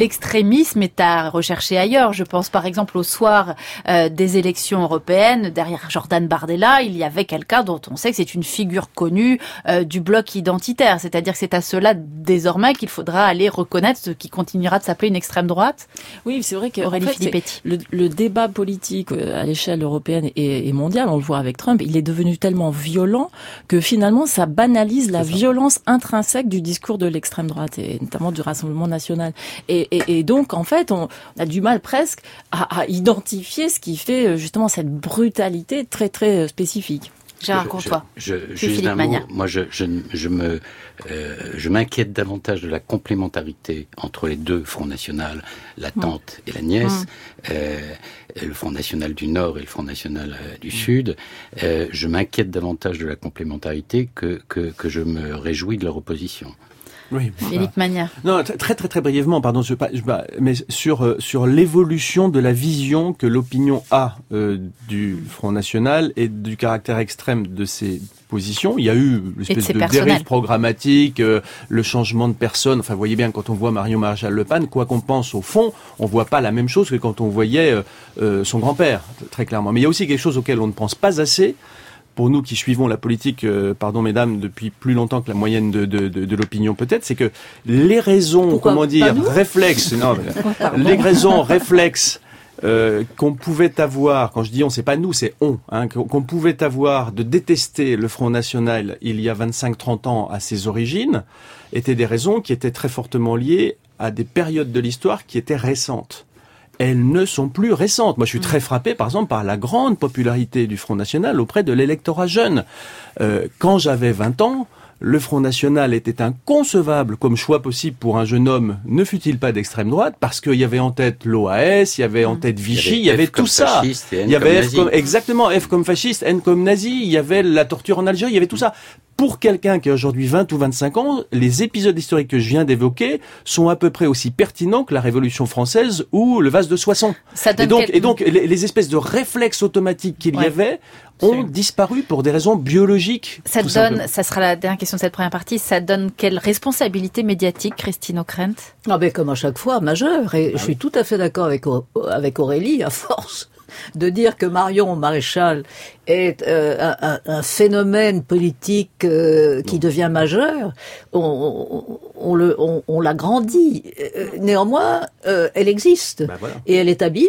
l'extrémisme est à rechercher ailleurs. Je pense par exemple au soir euh, des élections européennes, derrière Jordan Bardella, il y avait quelqu'un dont on sait que c'est une figure connue euh, du bloc identitaire. C'est-à-dire que c'est à cela désormais qu'il faudra aller reconnaître ce qui continuera de s'appeler une extrême droite. Oui, c'est vrai que Aurélie en fait, Filippetti. Le, le débat politique à l'échelle européenne et, et mondiale, on le voit avec Trump, il est devenu tellement violent que finalement ça banalise la violence intrinsèque du discours de l'extrême droite et notamment du Rassemblement national. Et, et, et donc en fait, on a du mal presque à, à identifier ce qui fait justement cette brutalité très très spécifique. Gérard Courtois. Je, je, juste un mot. Moi, je, je, je me, euh, je m'inquiète davantage de la complémentarité entre les deux Fronts national, la tante mmh. et la nièce, mmh. euh, le Front national du Nord et le Front national euh, du mmh. Sud. Euh, je m'inquiète davantage de la complémentarité que, que, que je me réjouis de leur opposition. Oui, Philippe voilà. Magnier. Non, très très très brièvement, pardon, je, je, mais sur sur l'évolution de la vision que l'opinion a euh, du Front national et du caractère extrême de ses positions. Il y a eu l'espèce de, de dérive programmatique, euh, le changement de personne. Enfin, vous voyez bien, quand on voit Marion Maréchal Le Pen, quoi qu'on pense au fond, on voit pas la même chose que quand on voyait euh, euh, son grand-père, très clairement. Mais il y a aussi quelque chose auquel on ne pense pas assez. Pour nous qui suivons la politique, euh, pardon mesdames, depuis plus longtemps que la moyenne de, de, de, de l'opinion peut-être, c'est que les raisons, Pourquoi comment dire, réflexes, non, les raisons réflexes euh, qu'on pouvait avoir, quand je dis on, c'est pas nous, c'est on, hein, qu'on pouvait avoir de détester le Front national il y a vingt-cinq trente ans à ses origines, étaient des raisons qui étaient très fortement liées à des périodes de l'histoire qui étaient récentes. Elles ne sont plus récentes. Moi, je suis très frappé, par exemple, par la grande popularité du Front national auprès de l'électorat jeune. Euh, quand j'avais vingt ans, le Front national était inconcevable comme choix possible pour un jeune homme, ne fût-il pas d'extrême droite, parce qu'il y avait en tête l'O A S, il y avait en tête Vichy, il y avait, il y avait tout ça. Il y avait F comme, exactement, F comme fasciste, N comme nazi, il y avait la torture en Algérie, il y avait tout ça. Pour quelqu'un qui a aujourd'hui vingt ou vingt-cinq ans, les épisodes historiques que je viens d'évoquer sont à peu près aussi pertinents que la Révolution française ou le vase de Soissons. Ça donne et donc, quel... et donc les, les espèces de réflexes automatiques qu'il ouais. y avait ont disparu pour des raisons biologiques. Ça donne, simplement. Ça sera la dernière question de cette première partie, ça donne quelle responsabilité médiatique, Christine Ockrent ? Ah ben comme à chaque fois, majeure. Et ah je suis oui. tout à fait d'accord avec, avec Aurélie, à force de dire que Marion Maréchal est euh, un, un phénomène politique euh, qui devient majeur, on, on, on, le, on, on l'agrandit. Néanmoins, euh, elle existe ben voilà. et elle est habile.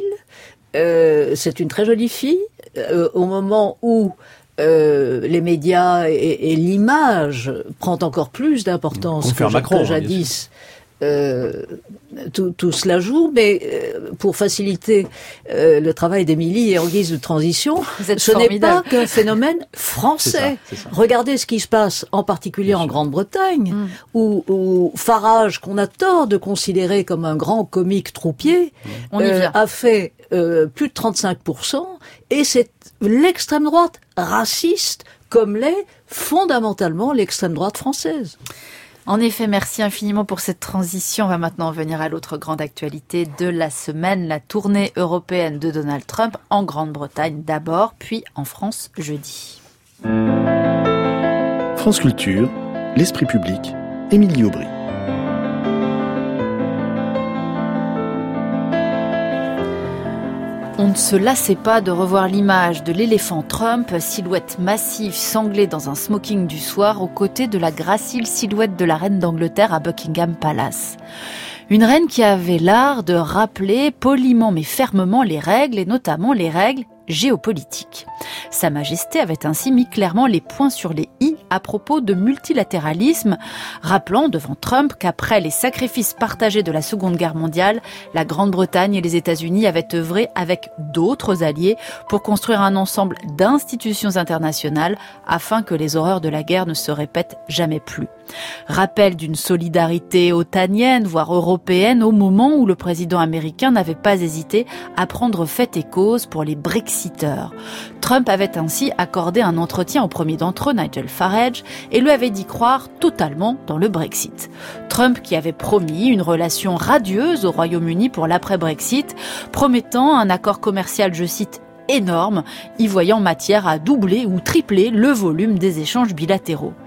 Euh, c'est une très jolie fille. Euh, au moment où euh, les médias et, et l'image prend encore plus d'importance que, Macron, que jadis. Euh, tout, tout cela joue, mais euh, pour faciliter euh, le travail d'Émilie et en guise de transition, ce n'est pas qu'un phénomène français. C'est ça, c'est ça. Regardez ce qui se passe en particulier Bien en sûr. Grande-Bretagne, mm. où, où Farage, qu'on a tort de considérer comme un grand comique troupier, mm. euh, a fait euh, plus de trente-cinq pour cent, et c'est l'extrême droite raciste comme l'est fondamentalement l'extrême droite française. En effet, merci infiniment pour cette transition. On va maintenant venir à l'autre grande actualité de la semaine, la tournée européenne de Donald Trump en Grande-Bretagne d'abord, puis en France jeudi. France Culture, l'esprit public, Émilie Aubry. On ne se lassait pas de revoir l'image de l'éléphant Trump, silhouette massive sanglée dans un smoking du soir, aux côtés de la gracile silhouette de la reine d'Angleterre à Buckingham Palace. Une reine qui avait l'art de rappeler poliment mais fermement les règles, et notamment les règles géopolitiques. Sa Majesté avait ainsi mis clairement les points sur les i à propos de multilatéralisme, rappelant devant Trump qu'après les sacrifices partagés de la Seconde Guerre mondiale, la Grande-Bretagne et les États-Unis avaient œuvré avec d'autres alliés pour construire un ensemble d'institutions internationales afin que les horreurs de la guerre ne se répètent jamais plus. Rappel d'une solidarité otanienne, voire européenne, au moment où le président américain n'avait pas hésité à prendre fait et cause pour les Brexiteurs. Trump avait ainsi accordé un entretien au premier d'entre eux, Nigel Farage, et lui avait dit croire totalement dans le Brexit. Trump qui avait promis une relation radieuse au Royaume-Uni pour l'après-Brexit, promettant un accord commercial, je cite, énorme, y voyant matière à doubler ou tripler le volume des échanges bilatéraux.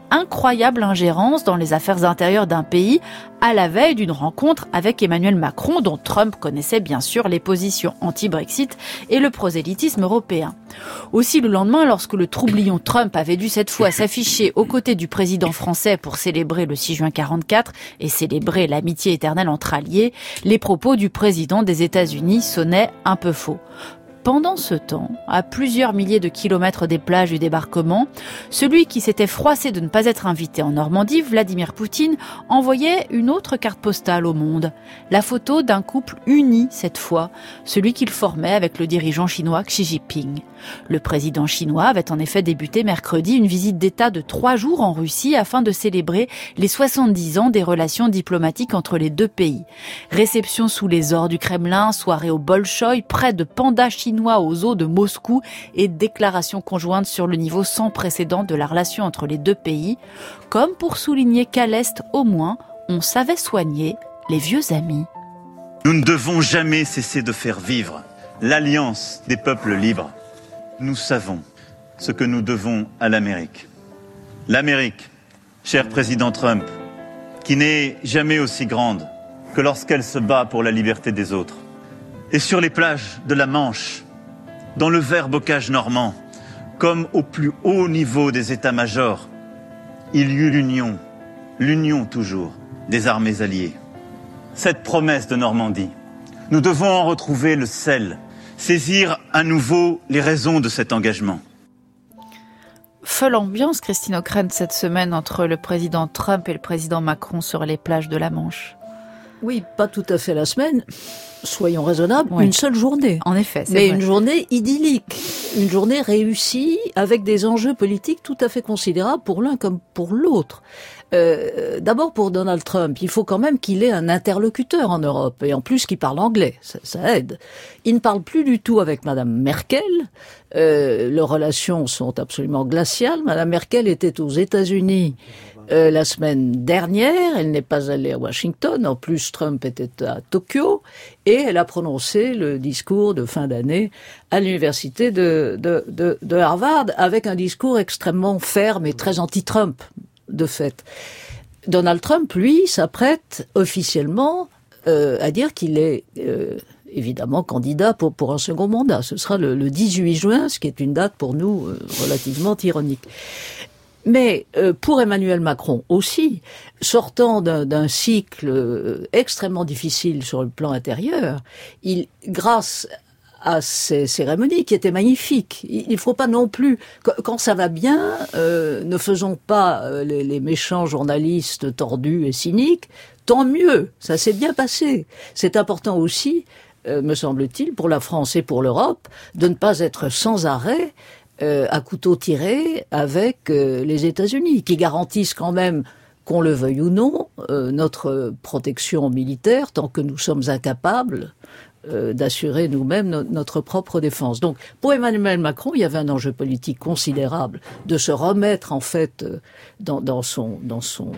incroyable ingérence dans les affaires intérieures d'un pays à la veille d'une rencontre avec Emmanuel Macron, dont Trump connaissait bien sûr les positions anti-Brexit et le prosélytisme européen. Aussi le lendemain, lorsque le troublion Trump avait dû cette fois s'afficher aux côtés du président français pour célébrer le six juin quarante-quatre et célébrer l'amitié éternelle entre alliés, les propos du président des États-Unis sonnaient un peu faux. Pendant ce temps, à plusieurs milliers de kilomètres des plages du débarquement, celui qui s'était froissé de ne pas être invité en Normandie, Vladimir Poutine, envoyait une autre carte postale au monde. La photo d'un couple uni cette fois, celui qu'il formait avec le dirigeant chinois Xi Jinping. Le président chinois avait en effet débuté mercredi une visite d'État de trois jours en Russie afin de célébrer les soixante-dix ans des relations diplomatiques entre les deux pays. Réception sous les ors du Kremlin, soirée au Bolchoï, près de pandas chinois aux eaux de Moscou et déclaration conjointe sur le niveau sans précédent de la relation entre les deux pays, comme pour souligner qu'à l'Est, au moins, on savait soigner les vieux amis. Nous ne devons jamais cesser de faire vivre l'alliance des peuples libres. Nous savons ce que nous devons à l'Amérique. L'Amérique, cher président Trump, qui n'est jamais aussi grande que lorsqu'elle se bat pour la liberté des autres. Et sur les plages de la Manche, dans le vert bocage normand, comme au plus haut niveau des états-majors, il y eut l'union, l'union toujours, des armées alliées. Cette promesse de Normandie, nous devons en retrouver le sel, saisir à nouveau les raisons de cet engagement. Folle ambiance, Christine Ockrent, cette semaine entre le président Trump et le président Macron sur les plages de la Manche. Oui, pas tout à fait la semaine. Soyons raisonnables, oui. Une seule journée. En effet, c'est Mais vrai. Une journée idyllique, une journée réussie avec des enjeux politiques tout à fait considérables pour l'un comme pour l'autre. Euh, d'abord pour Donald Trump, il faut quand même qu'il ait un interlocuteur en Europe et en plus qu'il parle anglais, ça, ça aide. Il ne parle plus du tout avec Madame Merkel. Euh, leurs relations sont absolument glaciales. Madame Merkel était aux États-Unis Euh, la semaine dernière, elle n'est pas allée à Washington. En plus, Trump était à Tokyo et elle a prononcé le discours de fin d'année à l'université de, de, de, de Harvard avec un discours extrêmement ferme et très anti-Trump, de fait. Donald Trump, lui, s'apprête officiellement euh, à dire qu'il est euh, évidemment candidat pour, pour un second mandat. Ce sera le, le dix-huit juin, ce qui est une date pour nous euh, relativement ironique. Mais euh, pour Emmanuel Macron aussi, sortant d'un, d'un cycle euh, extrêmement difficile sur le plan intérieur, il, grâce à ces cérémonies qui étaient magnifiques, il ne faut pas non plus, quand ça va bien, euh, ne faisons pas euh, les, les méchants journalistes tordus et cyniques, tant mieux, ça s'est bien passé. C'est important aussi, euh, me semble-t-il, pour la France et pour l'Europe, de ne pas être sans arrêt Euh, à couteau tiré avec euh, les États-Unis, qui garantissent quand même, qu'on le veuille ou non, euh, notre protection militaire tant que nous sommes incapables euh, d'assurer nous-mêmes no- notre propre défense. Donc, pour Emmanuel Macron, il y avait un enjeu politique considérable de se remettre en fait euh, dans, dans son dans son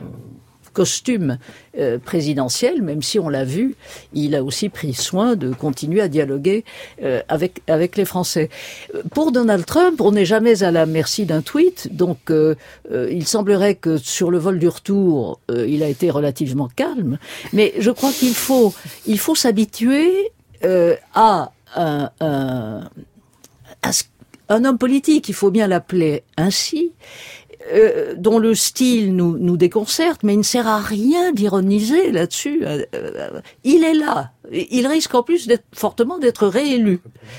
costume euh, présidentiel, même si on l'a vu, il a aussi pris soin de continuer à dialoguer euh, avec avec les Français. Pour Donald Trump, on n'est jamais à la merci d'un tweet, donc euh, euh, il semblerait que sur le vol du retour, euh, il a été relativement calme, mais je crois qu'il faut il faut s'habituer euh, à un, un, à un homme politique, il faut bien l'appeler ainsi, Euh, dont le style nous, nous déconcerte, mais il ne sert à rien d'ironiser là-dessus. Euh, euh, il est là. Il risque en plus d'être, fortement d'être réélu.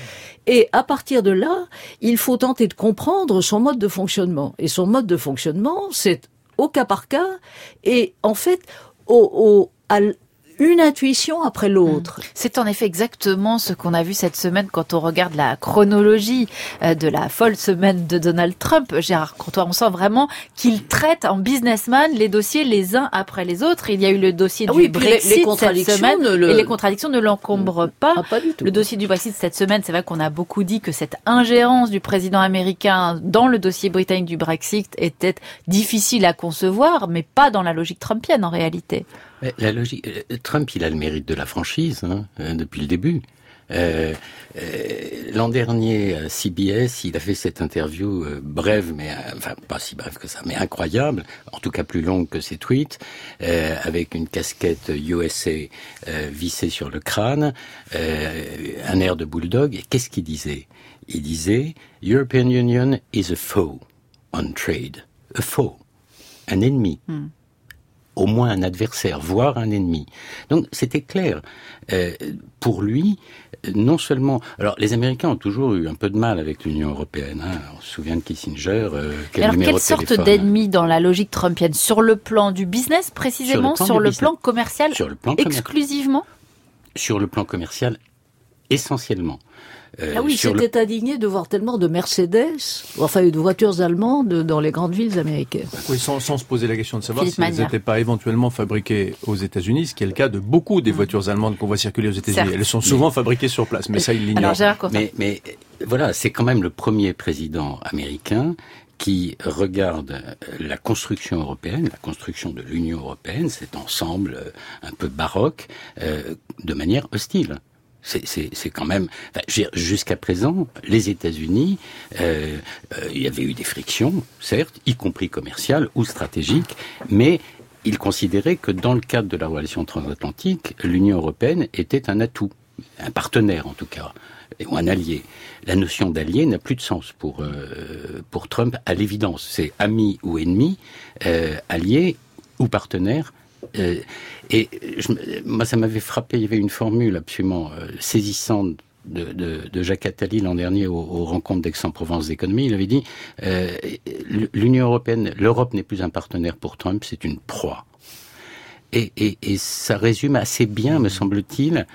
Et à partir de là, il faut tenter de comprendre son mode de fonctionnement. Et son mode de fonctionnement, c'est au cas par cas, et en fait, au, au, à une intuition après l'autre. C'est en effet exactement ce qu'on a vu cette semaine quand on regarde la chronologie de la folle semaine de Donald Trump. Gérard Courtois, on sent vraiment qu'il traite en businessman les dossiers les uns après les autres. Il y a eu le dossier ah du oui, Brexit les, les contradictions cette semaine le... et les contradictions ne l'encombrent pas. Ah, pas du tout. Le dossier du Brexit cette semaine, c'est vrai qu'on a beaucoup dit que cette ingérence du président américain dans le dossier britannique du Brexit était difficile à concevoir, mais pas dans la logique trumpienne en réalité. La logique, Trump, il a le mérite de la franchise hein, depuis le début. Euh, euh, l'an dernier, à C B S, il a fait cette interview euh, brève, mais euh, enfin pas si brève que ça, mais incroyable, en tout cas plus longue que ses tweets, euh, avec une casquette U S A euh, vissée sur le crâne, euh, un air de bulldog. Et qu'est-ce qu'il disait? Il disait « European Union is a foe on trade ». A foe, un ennemi. Mm. Au moins un adversaire, voire un ennemi. Donc c'était clair. Euh, pour lui, non seulement... Alors les Américains ont toujours eu un peu de mal avec l'Union européenne. Hein. On se souvient de Kissinger. Euh, quel Alors numéro quelle de sorte téléphone, d'ennemi dans la logique trumpienne? Sur le plan du business précisément? Sur le plan, sur le plan commercial sur le plan exclusivement commer- Sur le plan commercial essentiellement. Euh, ah oui, c'était le... indigné de voir tellement de Mercedes, enfin de voitures allemandes dans les grandes villes américaines. Oui, sans, sans se poser la question de savoir Philippe si Mania. Elles n'étaient pas éventuellement fabriquées aux États-Unis, ce qui est le cas de beaucoup des mmh. voitures allemandes qu'on voit circuler aux États-Unis. Certes. Elles sont souvent mais... fabriquées sur place, mais ça, il l'ignore. Mais, mais voilà, c'est quand même le premier président américain qui regarde la construction européenne, la construction de l'Union européenne, cet ensemble un peu baroque, euh, de manière hostile. C'est, c'est, c'est quand même... Enfin, jusqu'à présent, les États-Unis, euh, euh, il y avait eu des frictions, certes, y compris commerciales ou stratégiques, mais ils considéraient que dans le cadre de la relation transatlantique, l'Union européenne était un atout, un partenaire en tout cas, ou un allié. La notion d'allié n'a plus de sens pour, euh, pour Trump, à l'évidence. C'est ami ou ennemi, euh, allié ou partenaire. Euh, et je, moi, ça m'avait frappé. Il y avait une formule absolument euh, saisissante de, de, de Jacques Attali l'an dernier aux, aux rencontres d'Aix-en-Provence d'économie. Il avait dit euh, l'Union européenne, l'Europe n'est plus un partenaire pour Trump, c'est une proie. Et, et, et ça résume assez bien, me semble-t-il,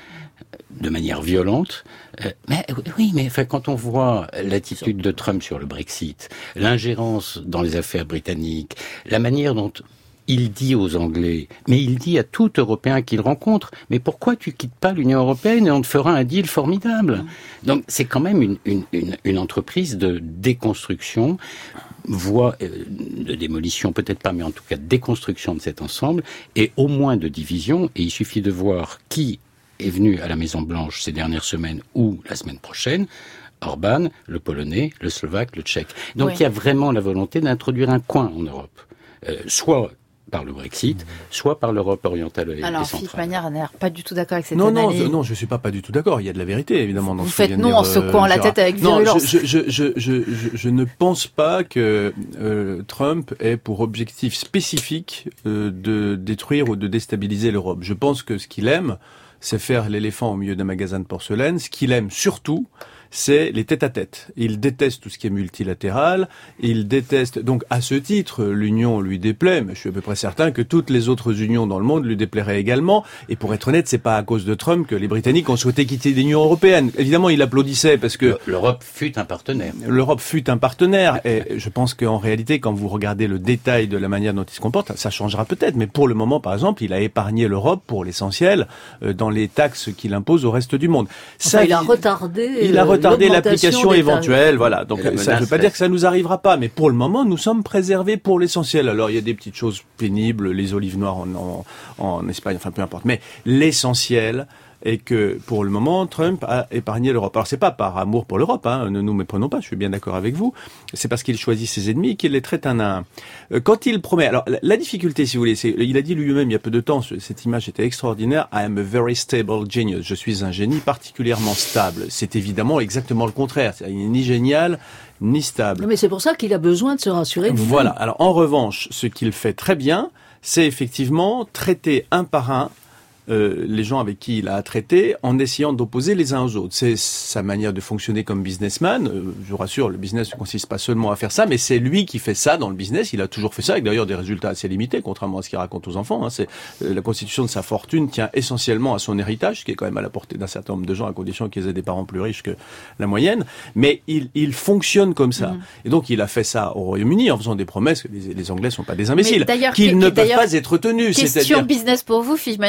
de manière violente. Euh, mais oui, mais enfin, quand on voit l'attitude de Trump sur le Brexit, l'ingérence dans les affaires britanniques, la manière dont il dit aux Anglais, mais il dit à tout Européen qu'il rencontre, mais pourquoi tu quittes pas l'Union européenne et on te fera un deal formidable? Donc c'est quand même une, une, une, une entreprise de déconstruction, voire euh, de démolition, peut-être pas, mais en tout cas de déconstruction de cet ensemble, et au moins de division, et il suffit de voir qui est venu à la Maison-Blanche ces dernières semaines ou la semaine prochaine. Orban, le Polonais, le Slovaque, le Tchèque. Donc oui. Il y a vraiment la volonté d'introduire un coin en Europe, euh, soit par le Brexit, soit par l'Europe orientale et, Alors, et centrale. Philippe Magnard n'a pas du tout d'accord avec cette non, analyse. Non, non, je suis pas pas du tout d'accord. Il y a de la vérité, évidemment. Dans Vous ce faites non en secouant euh, la tête avec virulence. Non, je, je, je, je, je, je ne pense pas que euh, Trump ait pour objectif spécifique euh, de détruire ou de déstabiliser l'Europe. Je pense que ce qu'il aime, c'est faire l'éléphant au milieu d'un magasin de porcelaine. Ce qu'il aime surtout, c'est les tête-à-tête. Il déteste tout ce qui est multilatéral. Il déteste, donc à ce titre, l'union lui déplaît, mais je suis à peu près certain que toutes les autres unions dans le monde lui déplairaient également. Et pour être honnête, c'est pas à cause de Trump que les Britanniques ont souhaité quitter l'Union européenne. Évidemment, il applaudissait parce que... L'Europe fut un partenaire. L'Europe fut un partenaire. Et je pense qu'en réalité, quand vous regardez le détail de la manière dont il se comporte, ça changera peut-être. Mais pour le moment, par exemple, il a épargné l'Europe pour l'essentiel dans les taxes qu'il impose au reste du monde. Enfin, ça, il a retardé... Il a retardé retarder l'application éventuelle, voilà. Donc ça ne veut pas dire que ça nous arrivera pas, mais pour le moment, nous sommes préservés pour l'essentiel. Alors il y a des petites choses pénibles, les olives noires en, en, en Espagne, enfin peu importe, mais l'essentiel est que pour le moment, Trump a épargné l'Europe. Alors c'est pas par amour pour l'Europe, hein, ne nous méprenons pas, je suis bien d'accord avec vous, c'est parce qu'il choisit ses ennemis et qu'il les traite un à un. Quand il promet, alors la, la difficulté, si vous voulez, c'est, il a dit lui-même il y a peu de temps, cette image était extraordinaire, I am a very stable genius, je suis un génie particulièrement stable. C'est évidemment exactement le contraire, il n'est ni génial, ni stable. Non, mais c'est pour ça qu'il a besoin de se rassurer. Voilà, alors en revanche, ce qu'il fait très bien, c'est effectivement traiter un par un Euh, les gens avec qui il a à traiter en essayant d'opposer les uns aux autres. C'est sa manière de fonctionner comme businessman. Euh, je vous rassure, le business ne consiste pas seulement à faire ça, mais c'est lui qui fait ça dans le business. Il a toujours fait ça, avec d'ailleurs des résultats assez limités, contrairement à ce qu'il raconte aux enfants. Hein. C'est, euh, la constitution de sa fortune tient essentiellement à son héritage, qui est quand même à la portée d'un certain nombre de gens, à condition qu'ils aient des parents plus riches que la moyenne. Mais il, il fonctionne comme ça. Mmh. Et donc il a fait ça au Royaume-Uni en faisant des promesses que les, les Anglais sont pas des imbéciles, qu'ils ne peuvent pas être tenus. Question c'est-à-dire... business pour vous, Philippe Magnard, est-ce qu'en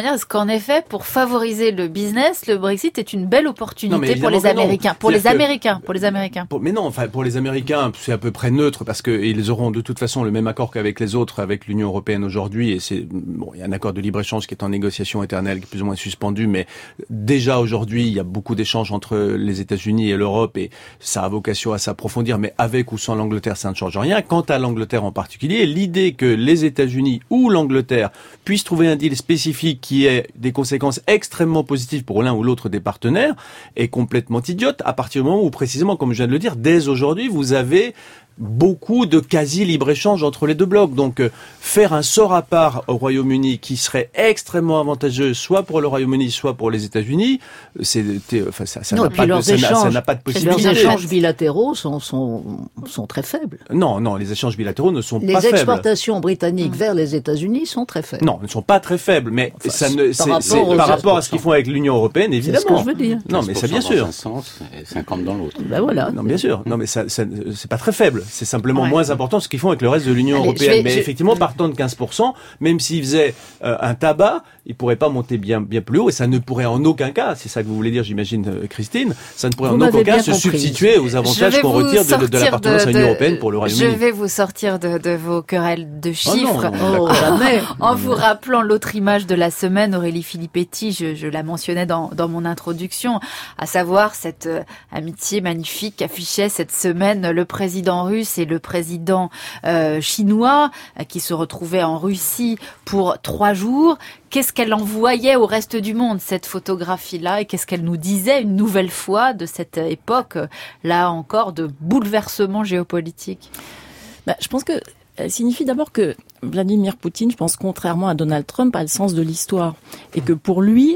effet, pour favoriser le business, le Brexit est une belle opportunité non, pour les Américains. Pour les Américains, pour les Américains. Pour, mais non, enfin, pour les Américains, c'est à peu près neutre parce que ils auront de toute façon le même accord qu'avec les autres, avec l'Union européenne aujourd'hui. Et c'est bon, il y a un accord de libre-échange qui est en négociation éternelle, qui est plus ou moins suspendu. Mais déjà aujourd'hui, il y a beaucoup d'échanges entre les États-Unis et l'Europe, et ça a vocation à s'approfondir. Mais avec ou sans l'Angleterre, ça ne change rien. Quant à l'Angleterre en particulier, l'idée que les États-Unis ou l'Angleterre puissent trouver un deal spécifique qui ait des conséquences extrêmement positives pour l'un ou l'autre des partenaires est complètement idiote à partir du moment où, précisément, comme je viens de le dire, dès aujourd'hui, vous avez beaucoup de quasi-libre-échange entre les deux blocs. Donc, euh, faire un sort à part au Royaume-Uni qui serait extrêmement avantageux, soit pour le Royaume-Uni, soit pour les États-Unis, c'est, enfin, ça, ça, non, n'a pas de, ça, n'a, ça n'a pas de possibilité. Leurs échanges bilatéraux sont, sont, sont très faibles. Non, non, les échanges bilatéraux ne sont les pas faibles. Les exportations britanniques mmh. vers les États-Unis sont très faibles. Non, elles ne sont pas très faibles, mais enfin, ça ne, par c'est, rapport, c'est, par rapport à ce qu'ils font avec l'Union européenne, évidemment. C'est ce que je veux dire. Non, mais ça, bien sûr. Dans un sens et cinquante dans l'autre. Ben voilà. Non, bien sûr. Non, mais ça, ça c'est pas très faible. C'est simplement ouais. moins important ce qu'ils font avec le reste de l'Union Allez, européenne. vais, mais je... effectivement, partant de quinze pour cent, même s'ils faisaient euh, un tabac, ils pourraient pas monter bien, bien plus haut, et ça ne pourrait en aucun cas, c'est ça que vous voulez dire, j'imagine, euh, Christine, ça ne pourrait vous en aucun cas se compris. substituer aux avantages qu'on retire de, de l'appartenance à l'Union européenne pour le Royaume-Uni. Je vais vous sortir de, de vos querelles de chiffres. Oh non, oh, jamais. En vous rappelant l'autre image de la semaine, Aurélie Filippetti, je, je la mentionnais dans, dans mon introduction, à savoir cette euh, amitié magnifique qu'affichait cette semaine le président russe et le président euh, chinois, euh, qui se retrouvaient en Russie pour trois jours. Qu'est-ce qu'elle envoyait au reste du monde, cette photographie-là, et qu'est-ce qu'elle nous disait une nouvelle fois de cette époque, là encore, de bouleversement géopolitique? Bah, je pense que elle signifie d'abord que Vladimir Poutine, je pense, contrairement à Donald Trump, a le sens de l'histoire. Et que pour lui,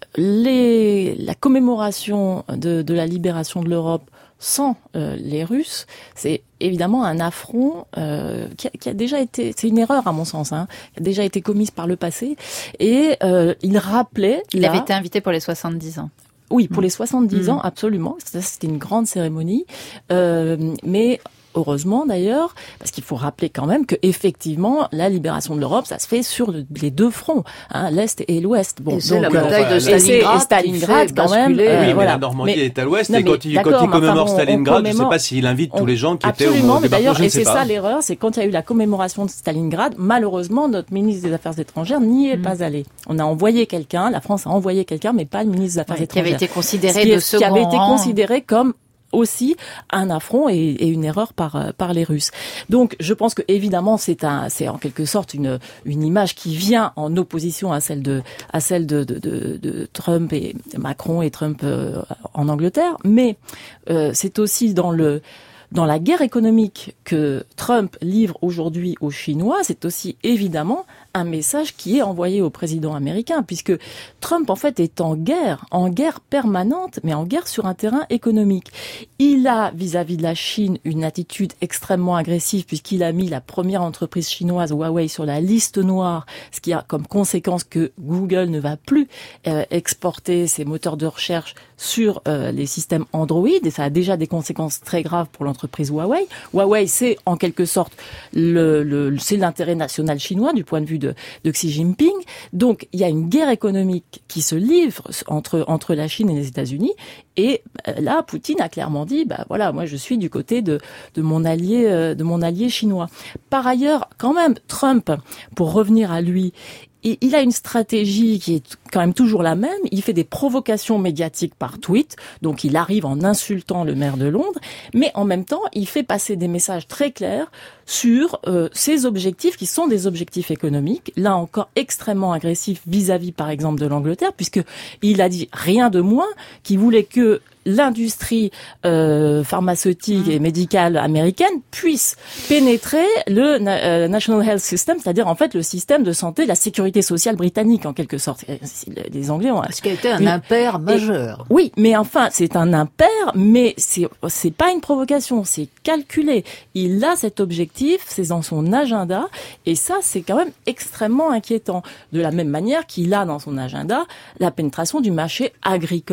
les, la commémoration de, de la libération de l'Europe sans euh, les Russes, c'est évidemment un affront euh, qui, a, qui a déjà été, c'est une erreur à mon sens, hein, qui a déjà été commise par le passé. Et euh, il rappelait... Il là, avait été invité pour les soixante-dix ans. Oui, pour mmh. les soixante-dix mmh. ans, absolument. C'était une grande cérémonie. Euh, mais... Heureusement d'ailleurs, parce qu'il faut rappeler quand même que effectivement la libération de l'Europe, ça se fait sur les deux fronts, hein, l'est et l'ouest. Bon, et c'est donc, la bataille euh, de Stalingrad, et Stalingrad quand même. Euh, oui, voilà. mais la Normandie mais, est à l'ouest, non, et quand il, quand il commémore enfin, Stalingrad, je ne sais pas s'il invite on, tous les gens qui absolument, étaient au mais débarquement, d'ailleurs, je ne et sais c'est pas. ça l'erreur, c'est quand il y a eu la commémoration de Stalingrad, malheureusement notre ministre des Affaires étrangères n'y est mmh. pas allé. On a envoyé quelqu'un, la France a envoyé quelqu'un, mais pas le ministre des Affaires ouais, étrangères. Qui avait été considéré qui, de second qui avait été rang. considéré comme aussi un affront et, et une erreur par par les Russes. Donc je pense que évidemment c'est un c'est en quelque sorte une une image qui vient en opposition à celle de à celle de de de, de Trump et Macron et Trump euh, en Angleterre, mais euh, c'est aussi dans le dans la guerre économique que Trump livre aujourd'hui aux Chinois, c'est aussi évidemment un message qui est envoyé au président américain, puisque Trump, en fait, est en guerre, en guerre permanente, mais en guerre sur un terrain économique. Il a, vis-à-vis de la Chine, une attitude extrêmement agressive, puisqu'il a mis la première entreprise chinoise, Huawei, sur la liste noire, ce qui a comme conséquence que Google ne va plus euh, exporter ses moteurs de recherche sur euh, les systèmes Android, et ça a déjà des conséquences très graves pour l'entreprise Huawei. Huawei, c'est en quelque sorte le, le, c'est l'intérêt national chinois du point de vue de, de Xi Jinping. Donc, il y a une guerre économique qui se livre entre entre la Chine et les États-Unis. Et là, Poutine a clairement dit, bah voilà, moi je suis du côté de de mon allié euh, de mon allié chinois. Par ailleurs, quand même, Trump, pour revenir à lui, il a une stratégie qui est quand même toujours la même. Il fait des provocations médiatiques par tweet. Donc, il arrive en insultant le maire de Londres. Mais en même temps, il fait passer des messages très clairs sur euh, ses objectifs qui sont des objectifs économiques. Là encore, extrêmement agressifs vis-à-vis, par exemple, de l'Angleterre, puisque il a dit rien de moins qu'il voulait que l'industrie euh, pharmaceutique et médicale américaine puisse pénétrer le euh, National Health System, c'est-à-dire en fait le système de santé, la sécurité sociale britannique en quelque sorte. Les Anglais ont... Ce qui a été un impair majeur. Et, oui, mais enfin c'est un impair, mais c'est c'est pas une provocation, c'est calculé. Il a cet objectif, c'est dans son agenda, et ça c'est quand même extrêmement inquiétant. De la même manière qu'il a dans son agenda la pénétration du marché agricole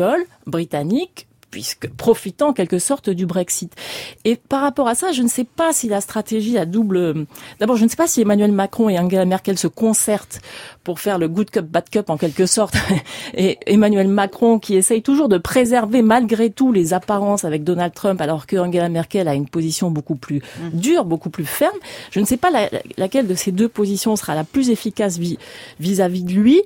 britanniques, puisque profitant en quelque sorte du Brexit. Et par rapport à ça, je ne sais pas si la stratégie à double... D'abord, je ne sais pas si Emmanuel Macron et Angela Merkel se concertent pour faire le good cup, bad cup en quelque sorte. Et Emmanuel Macron qui essaye toujours de préserver malgré tout les apparences avec Donald Trump, alors que Angela Merkel a une position beaucoup plus dure, beaucoup plus ferme. Je ne sais pas la, laquelle de ces deux positions sera la plus efficace vis, vis-à-vis de lui.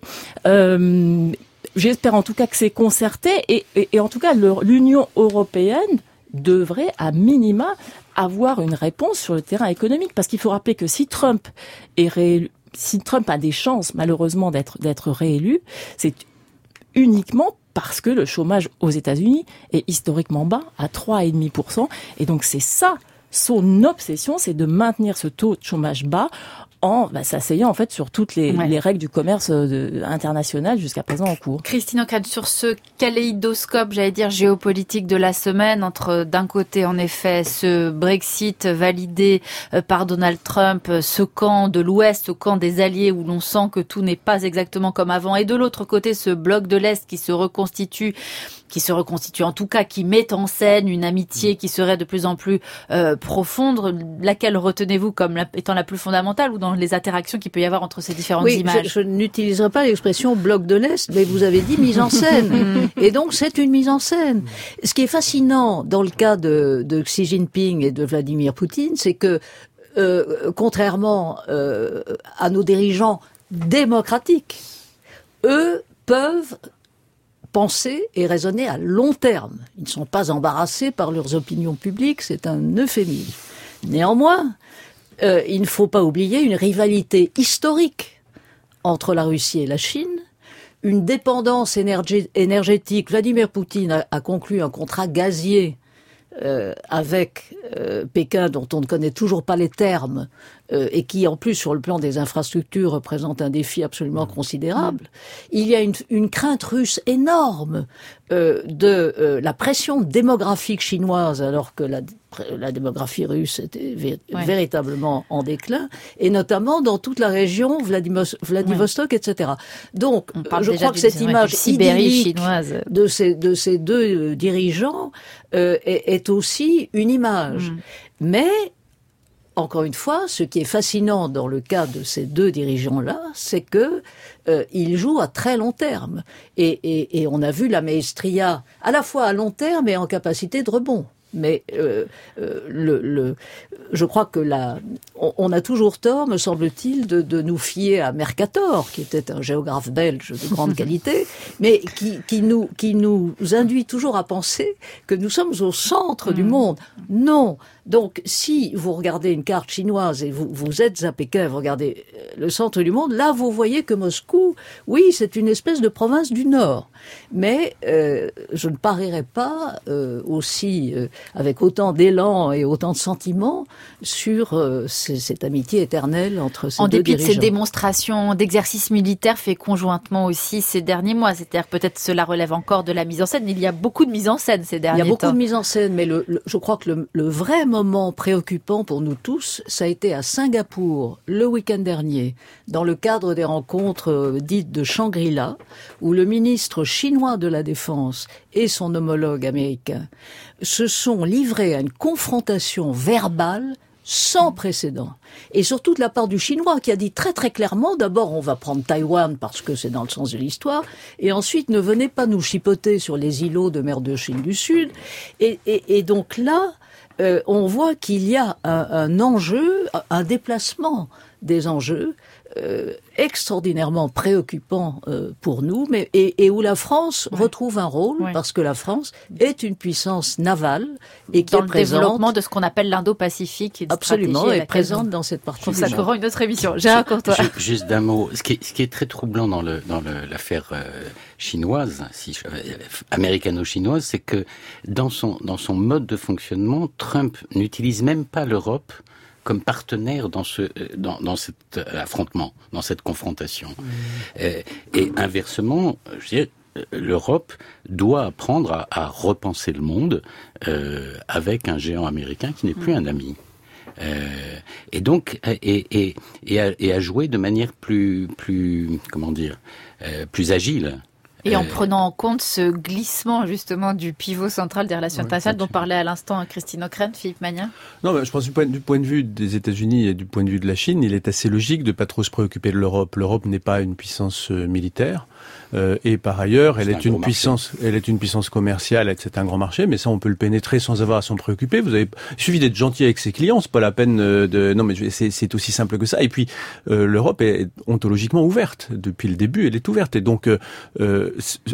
Euh, J'espère en tout cas que c'est concerté et, et, et en tout cas le, l'Union européenne devrait à minima avoir une réponse sur le terrain économique, parce qu'il faut rappeler que si Trump est réélu, si Trump a des chances malheureusement d'être d'être réélu, c'est uniquement parce que le chômage aux États-Unis est historiquement bas à trois virgule cinq pour cent et donc c'est ça son obsession, c'est de maintenir ce taux de chômage bas en bah, s'asseyant en fait sur toutes les, ouais. les règles du commerce de, international jusqu'à présent en cours. Christine Ockrent, sur ce kaléidoscope, j'allais dire géopolitique de la semaine, entre d'un côté en effet ce Brexit validé par Donald Trump, ce camp de l'Ouest, ce camp des alliés où l'on sent que tout n'est pas exactement comme avant, et de l'autre côté ce bloc de l'Est qui se reconstitue qui se reconstitue, en tout cas qui met en scène une amitié qui serait de plus en plus euh, profonde. Laquelle retenez-vous comme la, étant la plus fondamentale, ou dans les interactions qu'il peut y avoir entre ces différentes oui, images? Je, je n'utiliserai pas l'expression bloc de l'Est, mais vous avez dit mise en scène. Et donc c'est une mise en scène. Ce qui est fascinant dans le cas de, de Xi Jinping et de Vladimir Poutine, c'est que euh, contrairement euh, à nos dirigeants démocratiques, eux peuvent penser et raisonner à long terme. Ils ne sont pas embarrassés par leurs opinions publiques, c'est un euphémisme. Néanmoins, euh, il ne faut pas oublier une rivalité historique entre la Russie et la Chine, une dépendance énergé- énergétique. Vladimir Poutine a, a conclu un contrat gazier euh, avec euh, Pékin, dont on ne connaît toujours pas les termes, euh, et qui, en plus, sur le plan des infrastructures, représente un défi absolument considérable. Il y a une, une crainte russe énorme euh, de euh, la pression démographique chinoise, alors que la, la démographie russe était vé- ouais. véritablement en déclin, et notamment dans toute la région, Vladimos- Vladivostok, ouais. et cetera. Donc, je crois que cette image idyllique chinoise de ces, de ces deux dirigeants euh, est, est aussi une image. Mmh. Mais, encore une fois, ce qui est fascinant dans le cas de ces deux dirigeants-là, c'est que euh, ils jouent à très long terme. Et, et, et on a vu la maestria à la fois à long terme et en capacité de rebond. Mais euh, euh, le, le, je crois que la, on, on a toujours tort, me semble-t-il, de, de nous fier à Mercator, qui était un géographe belge de grande qualité, mais qui, qui, nous, qui nous induit toujours à penser que nous sommes au centre mmh. du monde. Non. Donc, si vous regardez une carte chinoise et vous, vous êtes à Pékin, vous regardez le centre du monde, là, vous voyez que Moscou, oui, c'est une espèce de province du Nord. Mais euh, je ne parierai pas euh, aussi, euh, avec autant d'élan et autant de sentiments, sur euh, c- cette amitié éternelle entre ces en deux dépit dirigeants. De ces démonstrations d'exercices militaires faits conjointement aussi ces derniers mois, c'est-à-dire peut-être cela relève encore de la mise en scène, mais il y a beaucoup de mise en scène ces derniers temps. Il y a beaucoup temps. de mise en scène, mais le, le, je crois que le, le vrai moment préoccupant pour nous tous, ça a été à Singapour le week-end dernier, dans le cadre des rencontres euh, dites de Shangri-La, où le ministre chinois de la Défense et son homologue américain se sont livrés à une confrontation verbale sans précédent. Et surtout de la part du Chinois qui a dit très très clairement, d'abord on va prendre Taïwan parce que c'est dans le sens de l'histoire, et ensuite ne venez pas nous chipoter sur les îlots de mer de Chine du Sud. Et, et, et donc là, euh, on voit qu'il y a un, un enjeu, un déplacement des enjeux euh, extraordinairement préoccupant euh, pour nous, mais et, et où la France ouais. retrouve un rôle ouais. parce que la France est une puissance navale et qui dans est le présente, développement de ce qu'on appelle l'Indo-Pacifique. Et de absolument, est présente dans cette partie. Pour ça qu'aura une autre émission. Gérard Courtois. Juste d'un mot. Ce qui est, ce qui est très troublant dans le dans le, l'affaire euh, chinoise, si euh, américano-chinoise, c'est que dans son dans son mode de fonctionnement, Trump n'utilise même pas l'Europe comme partenaire dans ce dans, dans cet affrontement, dans cette confrontation. Mmh. Et, et inversement, je dirais, l'Europe doit apprendre à, à repenser le monde euh, avec un géant américain qui n'est plus mmh. un ami. Euh, et donc et et et à, et à jouer de manière plus plus comment dire euh, plus agile. Et en prenant en compte ce glissement justement du pivot central des relations internationales dont parlait à l'instant Christine Ockrent, Philippe Magnin. Non, mais je pense du point, du point de vue des États-Unis et du point de vue de la Chine, il est assez logique de pas trop se préoccuper de l'Europe. L'Europe n'est pas une puissance euh, militaire. Euh, et par ailleurs, elle est, est une puissance, marché. elle est une puissance commerciale, c'est un grand marché, mais ça on peut le pénétrer sans avoir à s'en préoccuper. Vous avez, il suffit d'être gentil avec ses clients, c'est pas la peine de, non mais c'est, c'est aussi simple que ça. Et puis euh, l'Europe est ontologiquement ouverte depuis le début, elle est ouverte et donc euh,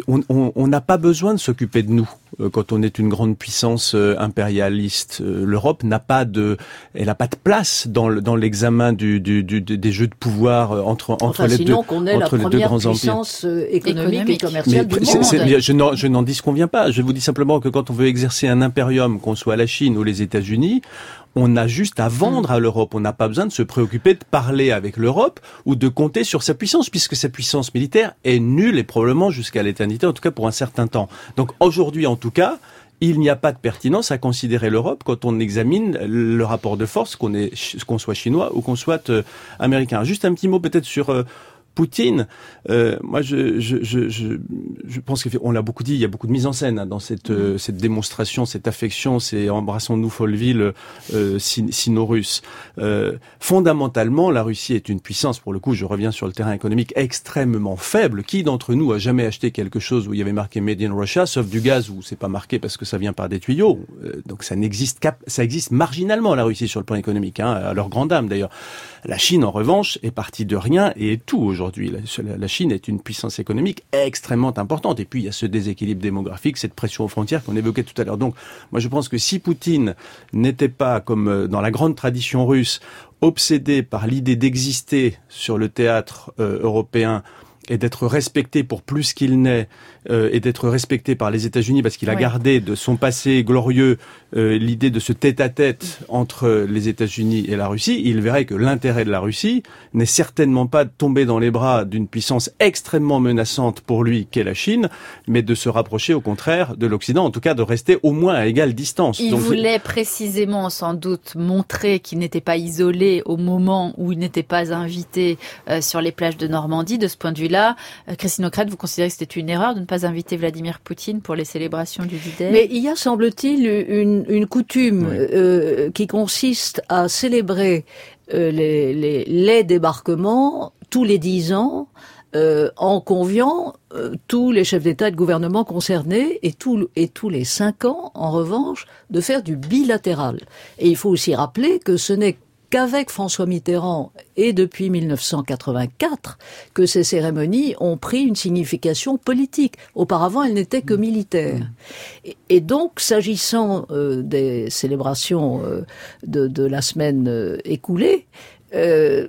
on n'a pas besoin de s'occuper de nous euh, quand on est une grande puissance euh, impérialiste. Euh, L'Europe n'a pas de, elle n'a pas de place dans, le, dans l'examen du, du, du, des jeux de pouvoir euh, entre entre enfin, les deux, qu'on est entre la les deux grands empires. Économique, économique et commerciale du c'est, monde. C'est, je, n'en, je n'en disconviens pas. Je vous dis simplement que quand on veut exercer un impérium, qu'on soit la Chine ou les États-Unis, on a juste à vendre à l'Europe. On n'a pas besoin de se préoccuper de parler avec l'Europe ou de compter sur sa puissance, puisque sa puissance militaire est nulle et probablement jusqu'à l'éternité, en tout cas pour un certain temps. Donc aujourd'hui, en tout cas, il n'y a pas de pertinence à considérer l'Europe quand on examine le rapport de force, qu'on est, qu'on soit chinois ou qu'on soit euh, américain. Juste un petit mot peut-être sur euh, Poutine, euh, moi je, je, je, je, je pense qu'on l'a beaucoup dit, il y a beaucoup de mise en scène hein, dans cette, euh, cette démonstration, cette affection, c'est embrassons-nous Folleville, euh, sino-russe. Euh, fondamentalement, la Russie est une puissance, pour le coup, je reviens sur le terrain économique, extrêmement faible. Qui d'entre nous a jamais acheté quelque chose où il y avait marqué Made in Russia, sauf du gaz où c'est pas marqué parce que ça vient par des tuyaux. Euh, donc ça n'existe qu'à, ça existe marginalement la Russie sur le plan économique, hein, à leur grande dame d'ailleurs. La Chine, en revanche, est partie de rien et est tout aujourd'hui. La, la Chine est une puissance économique extrêmement importante. Et puis, il y a ce déséquilibre démographique, cette pression aux frontières qu'on évoquait tout à l'heure. Donc, moi, je pense que si Poutine n'était pas, comme dans la grande tradition russe, obsédé par l'idée d'exister sur le théâtre euh, européen et d'être respecté pour plus qu'il n'est, euh, et d'être respecté par les États-Unis parce qu'il a oui. gardé de son passé glorieux euh, l'idée de ce tête-à-tête entre les États-Unis et la Russie, il verrait que l'intérêt de la Russie n'est certainement pas de tomber dans les bras d'une puissance extrêmement menaçante pour lui qu'est la Chine, mais de se rapprocher au contraire de l'Occident, en tout cas de rester au moins à égale distance. Il Donc, voulait c'est... précisément sans doute montrer qu'il n'était pas isolé au moment où il n'était pas invité euh, sur les plages de Normandie. De ce point de vue-là, euh, Christine Ockrent, vous considérez que c'était une erreur de ne pas inviter Vladimir Poutine pour les célébrations du D-Day ? Mais il y a, semble-t-il, une, une coutume oui. euh, qui consiste à célébrer euh, les, les, les débarquements tous les dix ans, euh, en conviant euh, tous les chefs d'État et de gouvernement concernés, et, tout, et tous les cinq ans, en revanche, de faire du bilatéral. Et il faut aussi rappeler que ce n'est qu'avec François Mitterrand et depuis mille neuf cent quatre-vingt-quatre que ces cérémonies ont pris une signification politique. Auparavant, elles n'étaient que militaires. Et, et donc, s'agissant euh, des célébrations euh, de, de la semaine euh, écoulée, euh,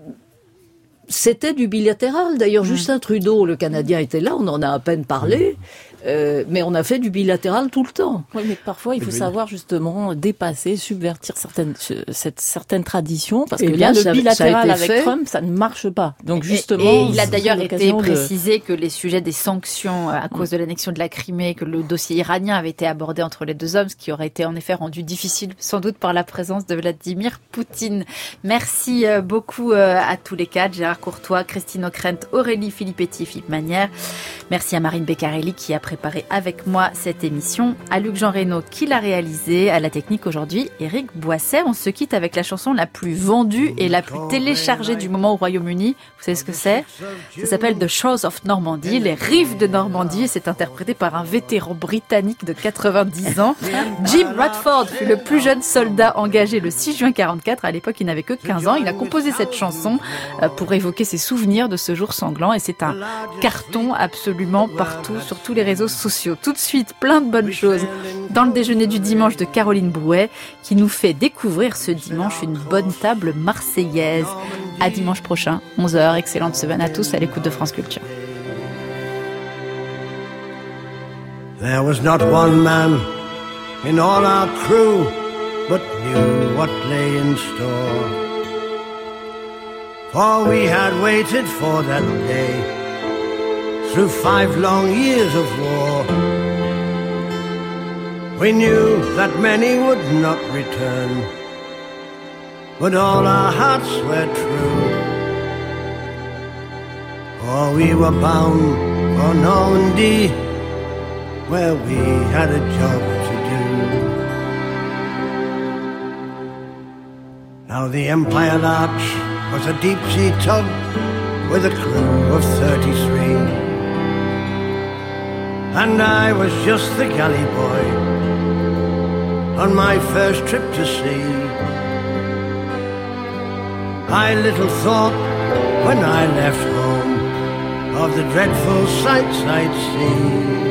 c'était du bilatéral. D'ailleurs, mmh. Justin Trudeau, le Canadien, était là, on en a à peine parlé. Mmh. Euh, mais on a fait du bilatéral tout le temps. Oui, mais parfois il faut oui. savoir justement dépasser, subvertir certaines cette certaines traditions, parce que là le bilatéral avec fait. Trump, ça ne marche pas. Donc justement, et, et il a d'ailleurs été de... précisé que les sujets des sanctions à cause de l'annexion de la Crimée, que le dossier iranien avait été abordé entre les deux hommes, ce qui aurait été en effet rendu difficile sans doute par la présence de Vladimir Poutine. Merci beaucoup à tous les quatre, Gérard Courtois, Christine Ockrent, Aurélie Filippetti, Philippe Magnière. Merci à Marine Beccarelli qui a préparé avec moi cette émission, à Luc Jean Reynaud qui l'a réalisé, à la technique aujourd'hui, Éric Boisset. On se quitte avec la chanson la plus vendue et la plus téléchargée du moment au Royaume-Uni. Vous savez ce que c'est ? Ça s'appelle The Shores of Normandy, les rives de Normandie, et c'est interprété par un vétéran britannique de quatre-vingt-dix ans. Jim Radford fut le plus jeune soldat engagé le six juin quarante-quatre. À l'époque, il n'avait que quinze ans. Il a composé cette chanson pour évoquer ses souvenirs de ce jour sanglant, et c'est un carton absolument partout, sur tous les réseaux sociaux. Tout de suite, plein de bonnes choses dans le déjeuner du dimanche de Caroline Brouet, qui nous fait découvrir ce dimanche une bonne table marseillaise. À dimanche prochain, onze heures. Excellente semaine à tous à l'écoute de France Culture. There was not one man in all our crew but knew what lay in store. For we had waited for that day through five long years of war. We knew that many would not return, but all our hearts were true. For we were bound or Normandy, where we had a job to do. Now the Empire Arch was a deep-sea tug with a crew of thirty-three, and I was just the galley boy on my first trip to sea. I little thought when I left home of the dreadful sights I'd see,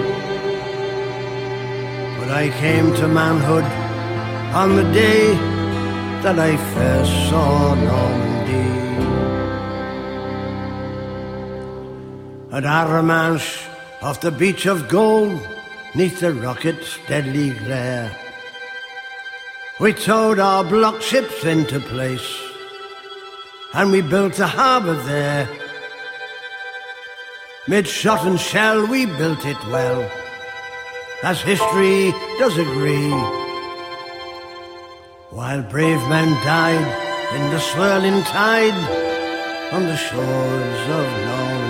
but I came to manhood on the day that I first saw Normandy. At Arromanches, off the beach of gold, neath the rocket's deadly glare, we towed our block ships into place, and we built a harbour there. Mid shot and shell we built it well, as history does agree, while brave men died in the swirling tide on the shores of Normandy.